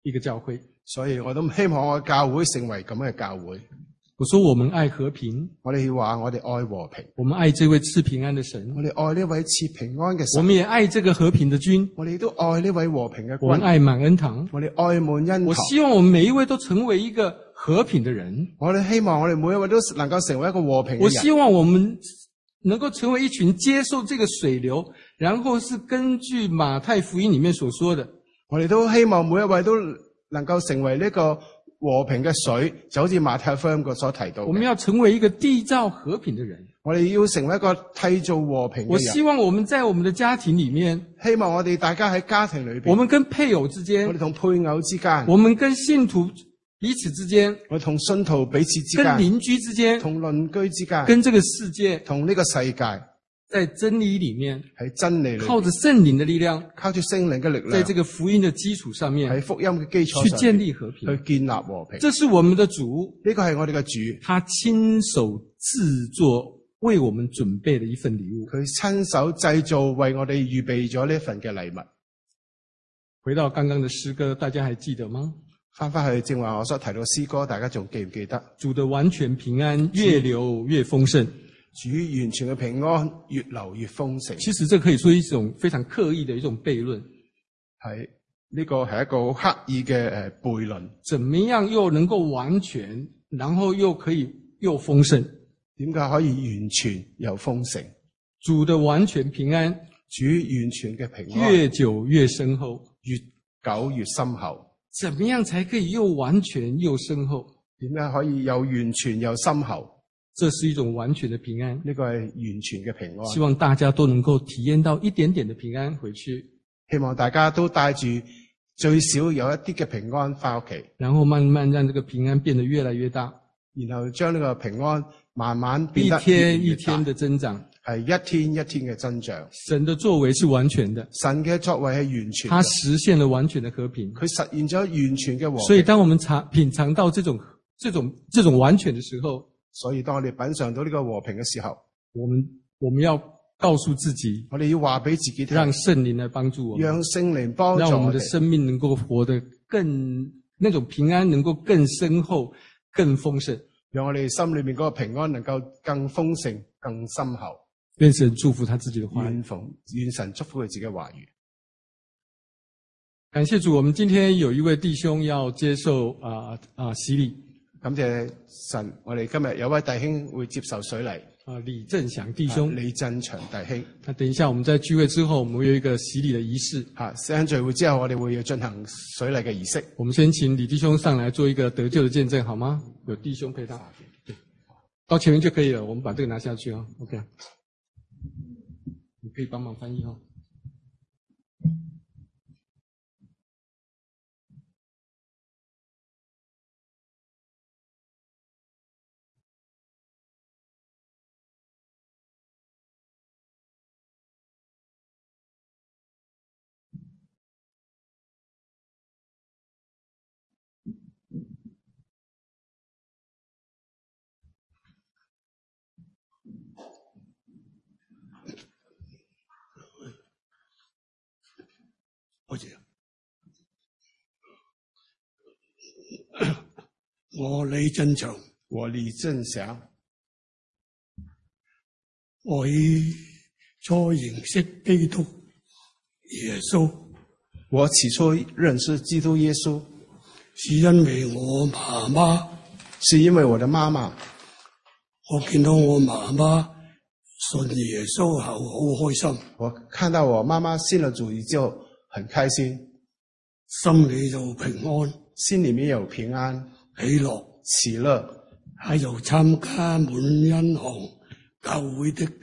一个教会。 所以我都希望我嘅教會成為咁嘅教會。 我說我們愛和平， 我哋話我哋愛和平， 我們愛這位賜平安的神， 我哋愛呢位賜平安嘅我神， 們也愛這個和平的君， 我哋亦都愛呢位和平嘅君， 我們愛滿恩堂。 我哋愛滿恩堂。 我希望我們每一位都成為一個和平的人。 我哋希望我哋每一位都能夠成為一個和平嘅人。 我希望我們能夠成為一群接受這個水流，然後是根據馬太福音裡面所說的。 我哋都希望每一位都能夠成為呢個和平嘅水，就好似馬太福音所提到嘅。 我們要成為一個締造和平的人。 我哋要成為一個締造和平嘅人。 我希望我們在我們的家庭裡面， 希望我哋大家喺家庭裏邊， 我們跟配偶之間， 我哋同配偶之間， 我們跟信徒彼此之間， 我哋同信徒彼此之跟間， 鄰居之間， 同鄰居之間， 跟這個世界， 同呢個世界， 在真理裡面， 喺真理裏邊， 靠着聖靈的力量， 靠住聖靈嘅力量， 在這個福音的基礎上面， 喺福音嘅基礎上去建立和平， 去建立和平。 這是我們的主， 呢個係我哋嘅主， 他親手製作為我們準備的一份禮物。 佢親手製造為我哋預備咗呢份嘅禮物。 回到剛剛的詩歌，大家還記得嗎？ 翻去正話我所提到詩歌，大家仲記唔記得？ 主的完全平安越流越豐盛。 主完全嘅平安越流越豐盛。 其實這可以說一種非常刻意的一種悖論。 係呢個係一個好刻意嘅悖論。 怎麼樣又能夠完全，然後又可以又豐盛？ 點解可以完全又豐盛？ 主的完全平安， 主完全嘅平安越久越深厚， 越久越深厚。 怎麼樣才可以又完全又深厚？ 點解可以又完全又深厚？ 這是一種完全的平安， 呢個係完全嘅平安。 希望大家都能夠體驗到一點點的平安回去。 希望大家都帶住最少有一啲嘅平安翻屋企， 然後慢慢讓這個平安變得越來越大， 然後將呢個平安慢慢變得一天一天的增長， 係一天一天嘅增長。 神的作為是完全的， 神嘅作為係完全的， 他實現了完全的和平， 佢實現咗完全嘅和平。 所以當我們品嘗到這種完全的時候， 所以當我哋品嘗到呢個和平嘅時候， 我們要告訴自己， 我哋要話俾自己聽， 讓聖靈來幫助我們， 讓聖靈幫助讓我們的生命能夠活得更，那種平安能夠更深厚、更豐盛， 讓我哋心裏面嗰個平安能夠更豐盛、更深厚。 願神祝福他自己的話語， 願神祝福佢自己嘅話語。 感謝主，我們今天有一位弟兄要接受洗禮。 感謝神，我哋今日有位弟兄會接受水禮。 李振祥弟兄， 李振祥弟兄。 那等一下我們在聚會之後，我們會有一個洗禮的儀式。 聖餐聚會之後，我哋會要進行水禮嘅儀式。 我們先請李弟兄上來做一個得救的見證，好嗎？有弟兄陪他，對，到前面就可以了。我們把這個拿下去哦。OK， 你可以幫忙翻譯哦。 我李振祥， 我李振祥， 我起初認識基督耶穌， 我起初認識基督耶穌， 是因為我媽媽， 是因為我的媽媽， 我見到我媽媽信耶穌後好開心， 我看到我媽媽信了主以後很開心， 心裏有平安， 心裏面有平安。 喜樂，喺度參加滿恩堂教會的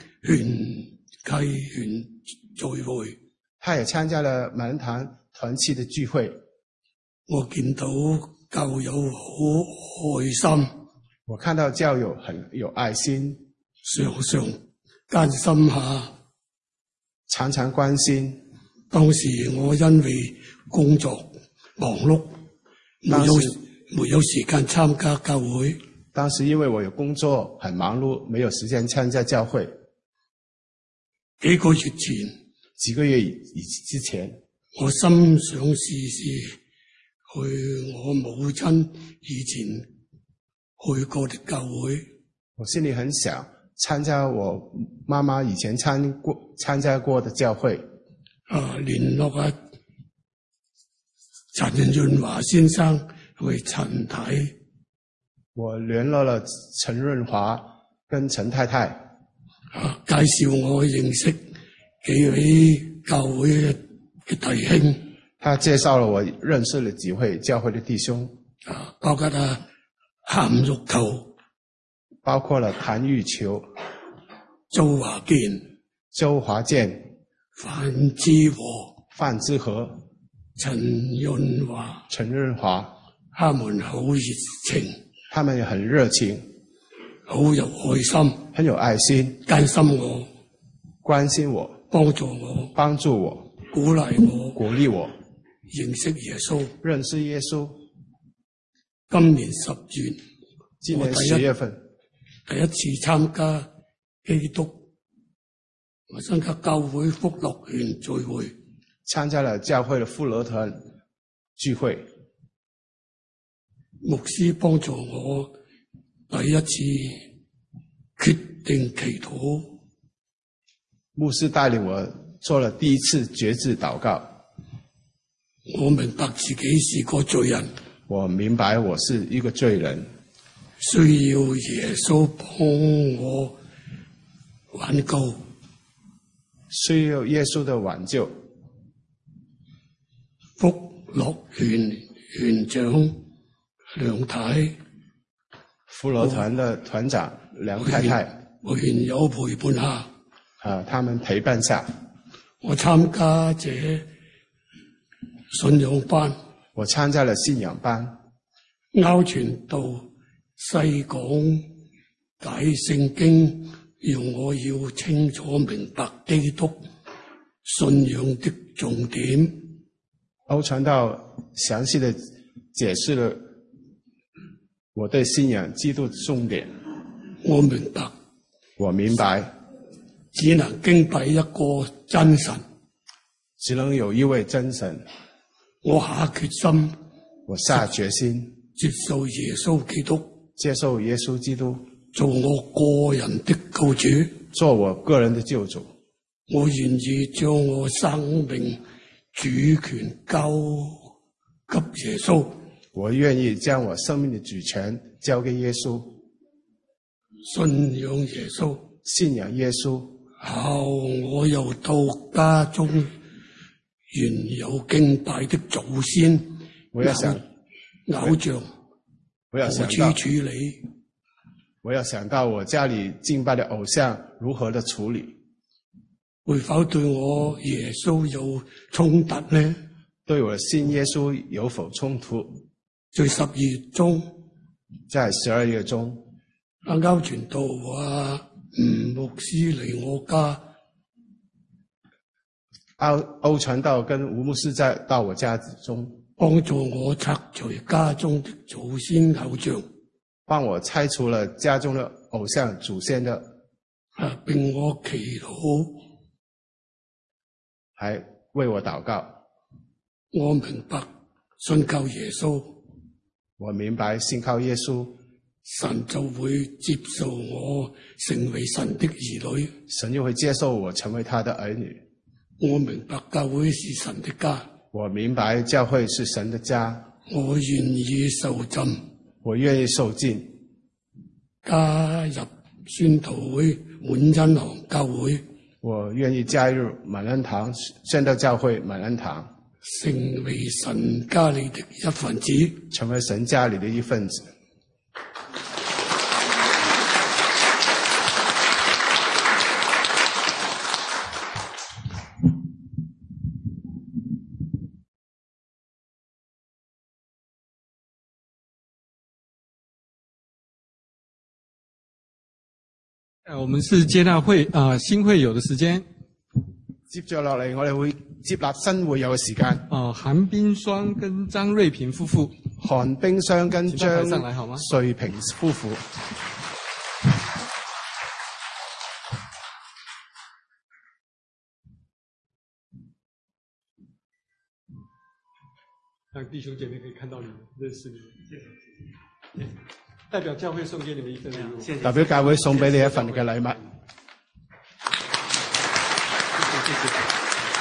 勸聚會， 他也參加了滿恩堂團契的聚會。 我見到教友好開心， 我看到教友很有愛心， 常常關心下， 常常關心。 當時我因為工作忙碌，沒有時間參加教會。 當時因為我有工作很忙碌，沒有時間參加教會。 幾個月之前， 我心想試試去我母親以前去過的教會， 我心里很想参加我妈妈以前参加过的教会。 聯絡陳潤華先生為陳太。 我联络了陈润华跟陈太太， 介紹我認識幾位教會嘅弟兄。 他介紹了我認識了幾位教會的弟兄， 包括譚玉球， 包括了譚玉球、周華健、 范之和、陳潤華，他們好熱情， 他們也很熱情， 好有愛心， 很有愛心，關心我，幫助我，鼓勵我，認識耶穌。今年10月份， 第一次參加基督我參加教會福樂團聚會， 參加了教會的福樂團聚會。 牧師幫助我第一次決定祈禱， 牧師帶領我做了第一次決志禱告。 我明白自己是個罪人， 我明白我是一個罪人， 需要耶穌幫我挽救， 需要耶穌的挽救。 福樂團長梁太， 福樂團的團長梁太太， 原有陪伴下， 他們陪伴下， 我參加這信仰班， 我參加了信仰班， 拗傳道細講解聖經，讓我要清楚明白基督信仰的重點。 歐傳道詳細的解釋了我對信仰基督的重點。 我明白，只能敬拜一個真神， 只能有一位真神。 我下決心接受耶穌基督，做我個人的救主。我願意將我生命主權交給耶穌。 我願意將我生命的主權交給耶穌。信仰耶穌。 後我又到家中原有敬拜的祖先偶像，何處處理？ 我要想到我家裏敬拜的偶像如何的處理？ 會否對我耶穌有衝突呢？ 對我信耶穌有否衝突？ 在12月中，歐傳道話牧師嚟我家。 歐傳道跟吳牧師到我家中， 幫助我拆除家中的祖先偶像， 幫我拆除了家中的偶像祖先的， 並我祈禱， 還為我禱告。 我明白信靠耶穌， 我明白信靠耶穌， 神就會接受我成為神的兒女， 神就會接受我成為他的兒女。 我明白教會是神的家， 我明白教會是神的家。 我願意受浸，加入宣道會滿恩堂教會。 我願意加入滿恩堂宣道教會滿恩堂， 成為神家裏的一份子， 成為神家裏的一份子。 我們是接納新會友的時間。 接着落嚟，我哋會接納新會友嘅時間。 韓冰霜跟張瑞平夫婦。 韓冰霜跟張瑞平夫婦。 让弟兄姐妹可以看到你们，认识你们。代表教会送给你们一份礼物。谢谢。 代表教會送俾你一份嘅禮物。 謝謝。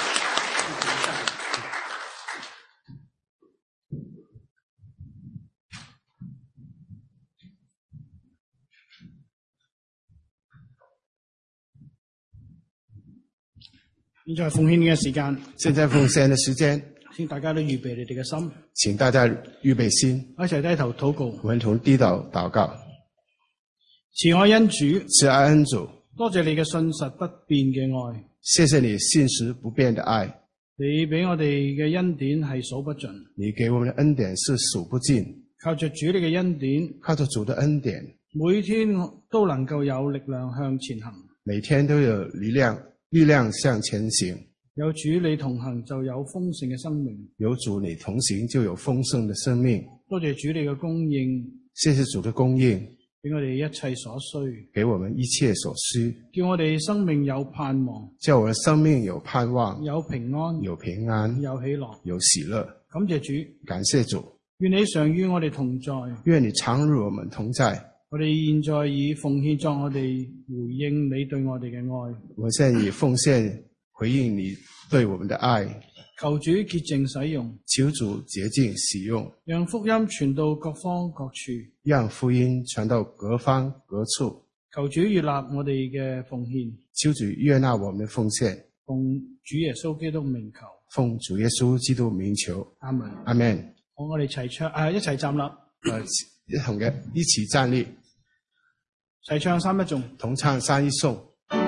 現在係奉獻嘅時間， 現在奉獻嘅時間， 請大家都預備你哋嘅心， 請大家預備心， 一齊低頭禱告。 我們同低頭禱告。 慈愛恩主， 慈愛恩主， 多謝你嘅信實不變嘅愛， 謝謝你信實不變的愛。 你俾我哋嘅恩典係數不盡， 你給我們的恩典是數不盡。 靠着主你嘅恩典， 靠着主的恩典， 每天都能夠有力量向前行， 每天都有力量向前行。 有主你同行就有豐盛嘅生命， 有主你同行就有豐盛的生命。 多謝主你嘅供應， 謝謝主的供應， 俾我哋一切所需， 給我們一切所需， 叫我哋生命有盼望， 叫我們生命有盼望， 有平安， 有平安， 有喜樂， 有喜樂。 感謝主， 感謝主， 願你常與我哋同在， 願你常與我們同在。 我哋現在以奉獻作我哋回應你對我哋嘅愛。 我現在以奉獻回應你對我們的愛。 求主潔淨使用， 求主潔淨使用， 讓福音傳到各方各處， 讓福音傳到各方各處。 求主悅納我哋嘅奉獻， 求主悅納我們的奉獻。 奉主耶穌基督名求， 奉主耶穌基督名求。 阿門。 阿門。 好，我哋齊唱，一齊站立。 一同嘅一起站立， 齊唱三一頌， 同唱三一頌。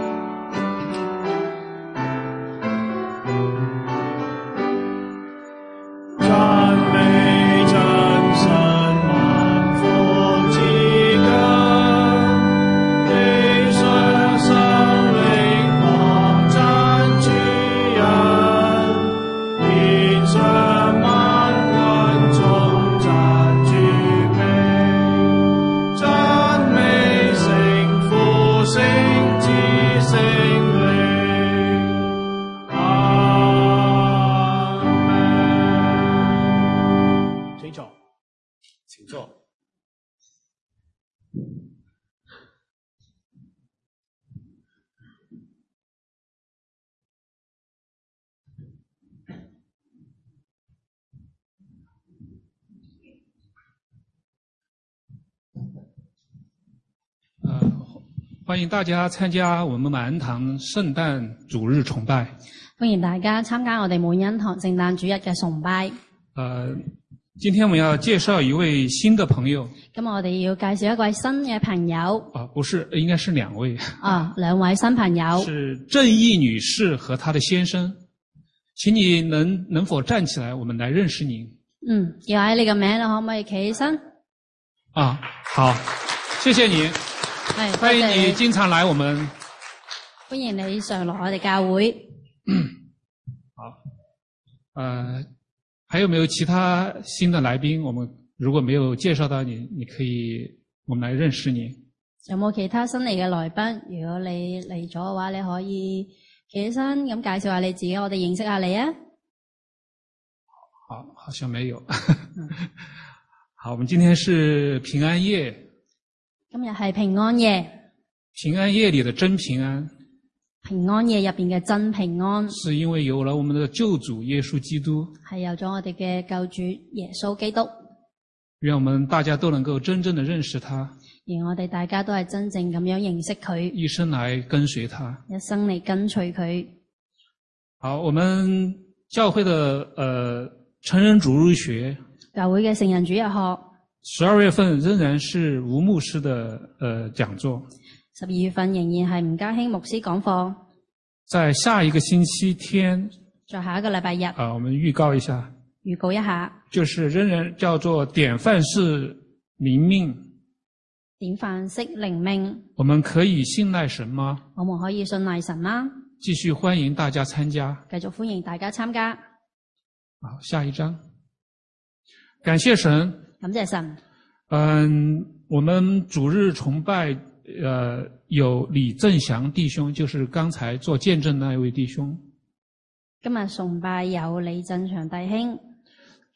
歡迎大家參加我們滿恩堂聖誕主日崇拜。 歡迎大家參加我哋滿恩堂聖誕主日嘅崇拜。 今天我們要介紹一位新的朋友。 咁我哋要介紹一位新嘅朋友。 不是，應該是兩位。 兩位新朋友。 是鄭毅女士和她的先生。請你能否站起來，我們來認識您。 叫喺你個名，你可唔可以企起身？ 好，謝謝你。歡迎你經常來我們。 歡迎你常來我哋教會。 好。還有沒有其他新的來賓？我們如果沒有介紹到你，我們來認識你。 有冇其他新嚟嘅來賓？如果你嚟咗嘅話，你可以企起身咁介紹下你自己，我哋認識下你啊。 好像沒有。好，我們今天是平安夜。 今日係平安夜。 平安夜裏的真平安。 平安夜入邊嘅真平安。 是因為有了我們的救主耶穌基督。 係有咗我哋嘅救主耶穌基督。 願我們大家都能夠真正的認識他。 而我哋大家都係真正咁樣認識佢。 一生來跟隨他。 一生嚟跟隨佢。 好，我們教會的成人主日學。教會嘅成人主日學。12月份仍然是吳牧師的講座。 12月份仍然係吳家興牧師講課。 在下一個星期天。 在下一個禮拜日。 我們預告一下。 預告一下。 就是仍然叫做典範式靈命。 典範式靈命。 我們可以信賴神嗎？ 我們可以信賴神嗎？ 繼續歡迎大家參加。 繼續歡迎大家參加。 好，下一章。感謝神。 感謝神。 我們主日崇拜，有李正祥弟兄，就是剛才做見證那一位弟兄。 今日崇拜有李正祥弟兄。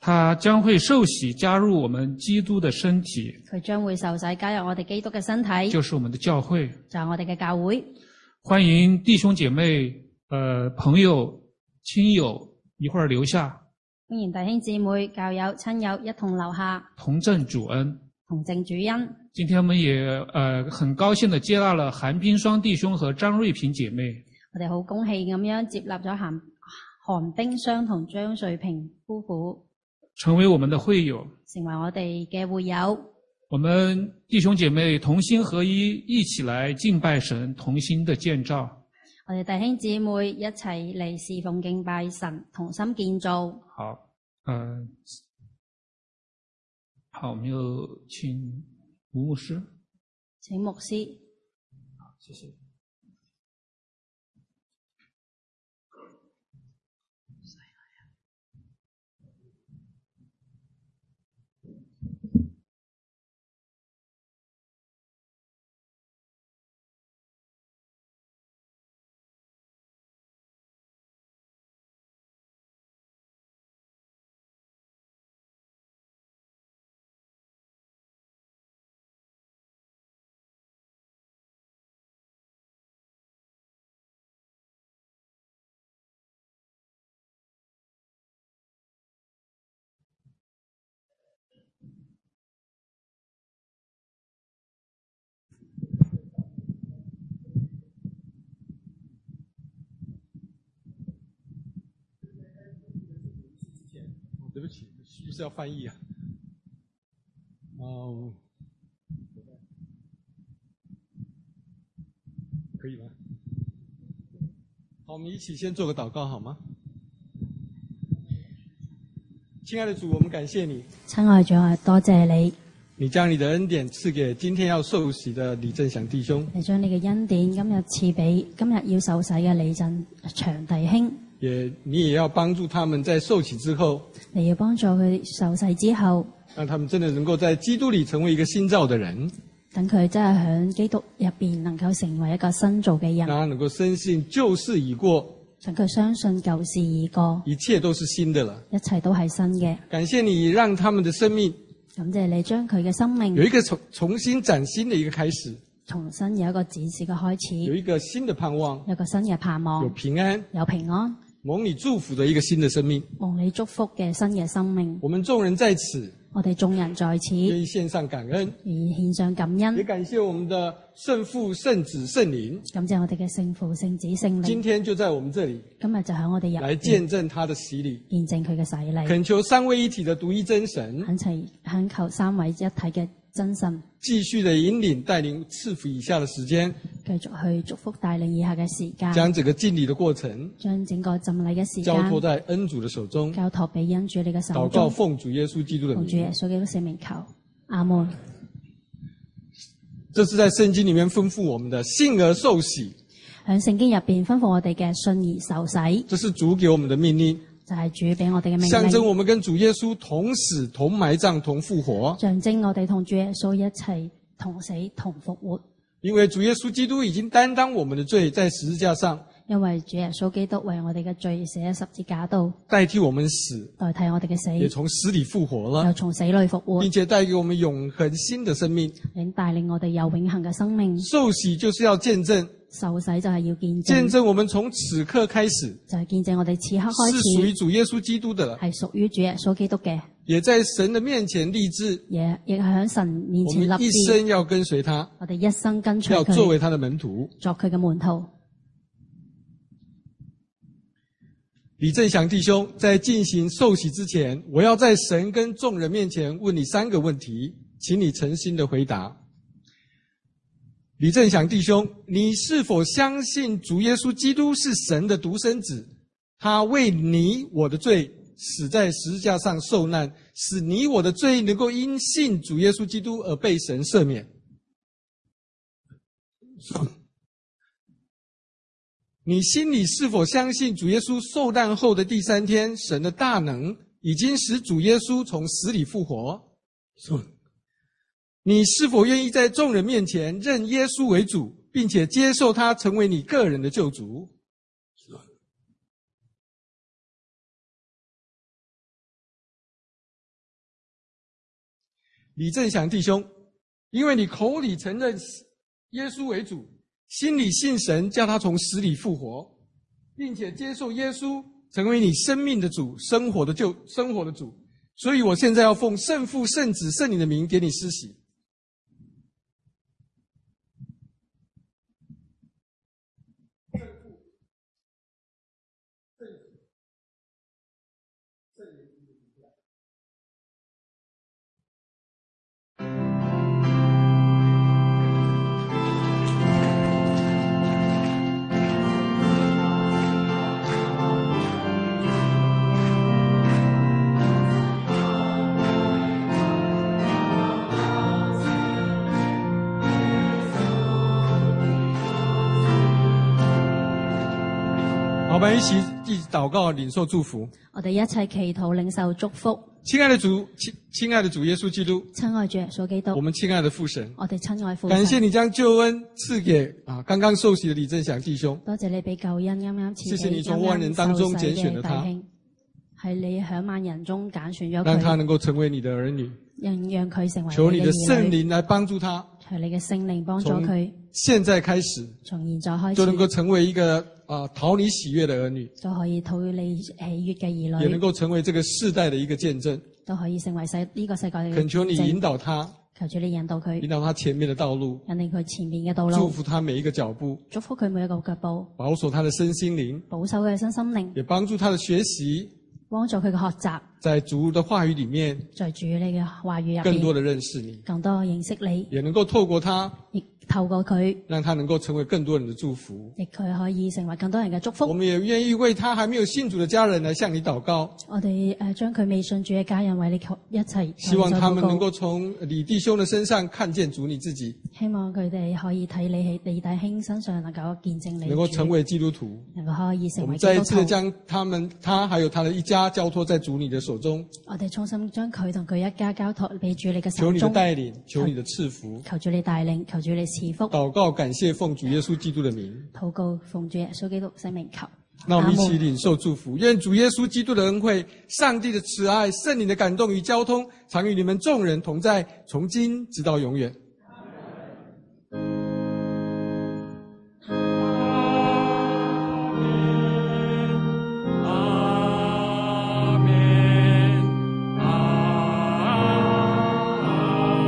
他將會受洗加入我們基督的身體， 佢將會受洗加入我哋基督嘅身體， 就是我們的教會， 就係我哋嘅教會。 歡迎弟兄姐妹、朋友、親友一會兒留下， 歡迎弟兄姊妹、教友、親友一同留下， 同證主恩。 同證主恩。 今天我們也很高興地接納了韓冰霜弟兄和張瑞平姐妹。 我哋好恭喜咁樣接納咗韓冰霜同張瑞平夫婦， 成為我們的會友， 成為我哋嘅會友。 我們弟兄姐妹同心合一，一起來敬拜神，同心的建造。 我哋弟兄姊妹一齊嚟侍奉敬拜神，同心建造。 好，好，我們又請吳牧師， 請牧師。 好，謝謝。 对不起，需是要翻译啊。可以吗？好，我们一起先做个祷告好吗？亲爱的主，我们感谢你。 親愛主，多謝你。 你將你的恩典賜給今天要受洗的李正祥弟兄。 你將你嘅恩典今日賜俾今日要受洗嘅李正祥弟兄。 你也要幫助他們在受洗之後， 你要幫助佢受洗之後， 讓他們真的能夠在基督裏成為一個新造的人。 等佢真係喺基督入邊能夠成為一個新造嘅人。 讓他能夠深信舊事已過， 等佢相信舊事已過， 一切都是新的了。 一切都係新嘅。 感謝你讓他們的生命， 感謝你將佢嘅生命有一個重新嶄新的一個開始， 重新有一個展示嘅開始， 有一個新的盼望， 有一個新嘅盼望， 有平安， 有平安， 蒙你祝福的一個新的生命， 蒙你祝福嘅新嘅生命。 我們眾人在此， 我哋眾人在此， 願意獻上感恩， 而獻上感恩， 也感謝我們的聖父、聖子、聖靈， 感謝我哋嘅聖父、聖子、聖靈。 今天就在我們這裡， 今日就喺我哋入邊來見證他的洗禮， 見證佢嘅洗禮。 懇求三位一體的獨一真神， 懇求三位一體嘅真神， 繼續的引領帶領賜福以下的時間， 繼續去祝福帶領以下嘅時間， 將整個敬禮的過程， 將整個浸禮嘅時間交託在恩主的手中， 交託俾恩主你嘅手中。 禱告奉主耶穌基督的名， 奉主耶穌基督聖名求，阿門。 這是在聖經裡面吩咐我們的信而受洗， 喺聖經入邊吩咐我哋嘅信而受洗， 這是主給我們的命令， 就係主俾我哋嘅命令， 象徵我們跟主耶穌同死、同埋葬、同復活， 象徵我哋同主耶穌一齊同死同復活。 因為主耶穌基督已經擔當我們的罪，在十字架上， 因為主耶穌基督為我哋嘅罪寫喺十字架度， 代替我們死， 代替我哋嘅死， 也從死裡復活了， 又從死裏復活， 並且帶給我們永恆新的生命， 並帶領我哋有永恆嘅生命。 受洗就是要見證， 受洗就係要見證， 見證我們從此刻開始， 就係見證我哋此刻開始是屬於主耶穌基督的了， 係屬於主耶穌基督嘅， 也在神的面前立志， 亦係喺神面前立志， 我們一生要跟隨他， 我哋一生跟隨佢， 要作為他的門徒， 作佢嘅門徒。 李正祥弟兄，在進行受洗之前，我要在神跟眾人面前問你3個問題，請你誠心的回答。李正祥弟兄，你是否相信主耶穌基督是神的獨生子？他為你我的罪死在十字架上受難，使你我的罪能夠因信主耶穌基督而被神赦免。你心裡是否相信主耶穌受難後的第3天，神的大能已經使主耶穌從死裡復活？你是否願意在眾人面前認耶穌為主，並且接受他成為你個人的救主？ 李正祥弟兄，因为你口里承认耶稣为主，心里信神叫他从死里复活，并且接受耶稣成为你生命的主，生活的主，所以我现在要奉圣父、圣子、圣灵的名给你施洗。我们一起祷告，領受祝福。 我哋一齊祈禱，領受祝福。 親愛的主耶穌基督， 親愛主耶穌基督， 我們親愛的父神， 我哋親愛父神， 感謝你將救恩賜給剛剛受洗的李正祥弟兄。 多謝你俾救恩啱啱賜俾謝謝你從萬人當中揀選了他， 係你響萬人中揀選咗佢， 讓他能夠成為你的兒女， 讓佢成為求你的聖靈來幫助他， 求你嘅聖靈幫助佢， 現在開始， 從現在開始， 就能夠成為一個討你喜悅的兒女， 就可以討你喜悅嘅兒女， 也能夠成為這個世代的一個見證， 都可以成為呢個世界嘅見證。 懇求你引導他， 求主你引導佢， 引導他前面的道路， 引領佢前面嘅道路， 祝福他每一個腳步， 祝福佢每一個腳步， 保守他的身心靈， 保守佢嘅身心靈， 也幫助他的學習， 幫助佢嘅學習， 在主的話語裡面， 在主你嘅話語入邊， 更多的認識你， 更多認識你， 也能夠透過他， 亦透過佢， 讓他能夠成為更多人的祝福， 亦佢可以成為更多人嘅祝福。 我們也願意為他還沒有信主的家人來向你禱告。 我哋將佢未信主嘅家人為你一齊， 希望他們能夠從李弟兄的身上看見主你自己。 希望佢哋可以睇你喺李弟兄身上能夠見證你， 能夠成為基督徒， 能夠可以成為基督徒。 我們再一次將他還有他的一家交託在主你的手中。 我哋衷心將佢同佢一家交託俾主你嘅手中。 求你的帶領，求你的賜福。 求主你帶領，求主你賜福。 禱告感謝奉主耶穌基督的名。 禱告奉主耶穌基督聖名求。 那我們一起領受祝福，願主耶穌基督的恩惠、上帝的慈愛、聖靈的感動與交通，常與你們眾人同在，從今直到永遠。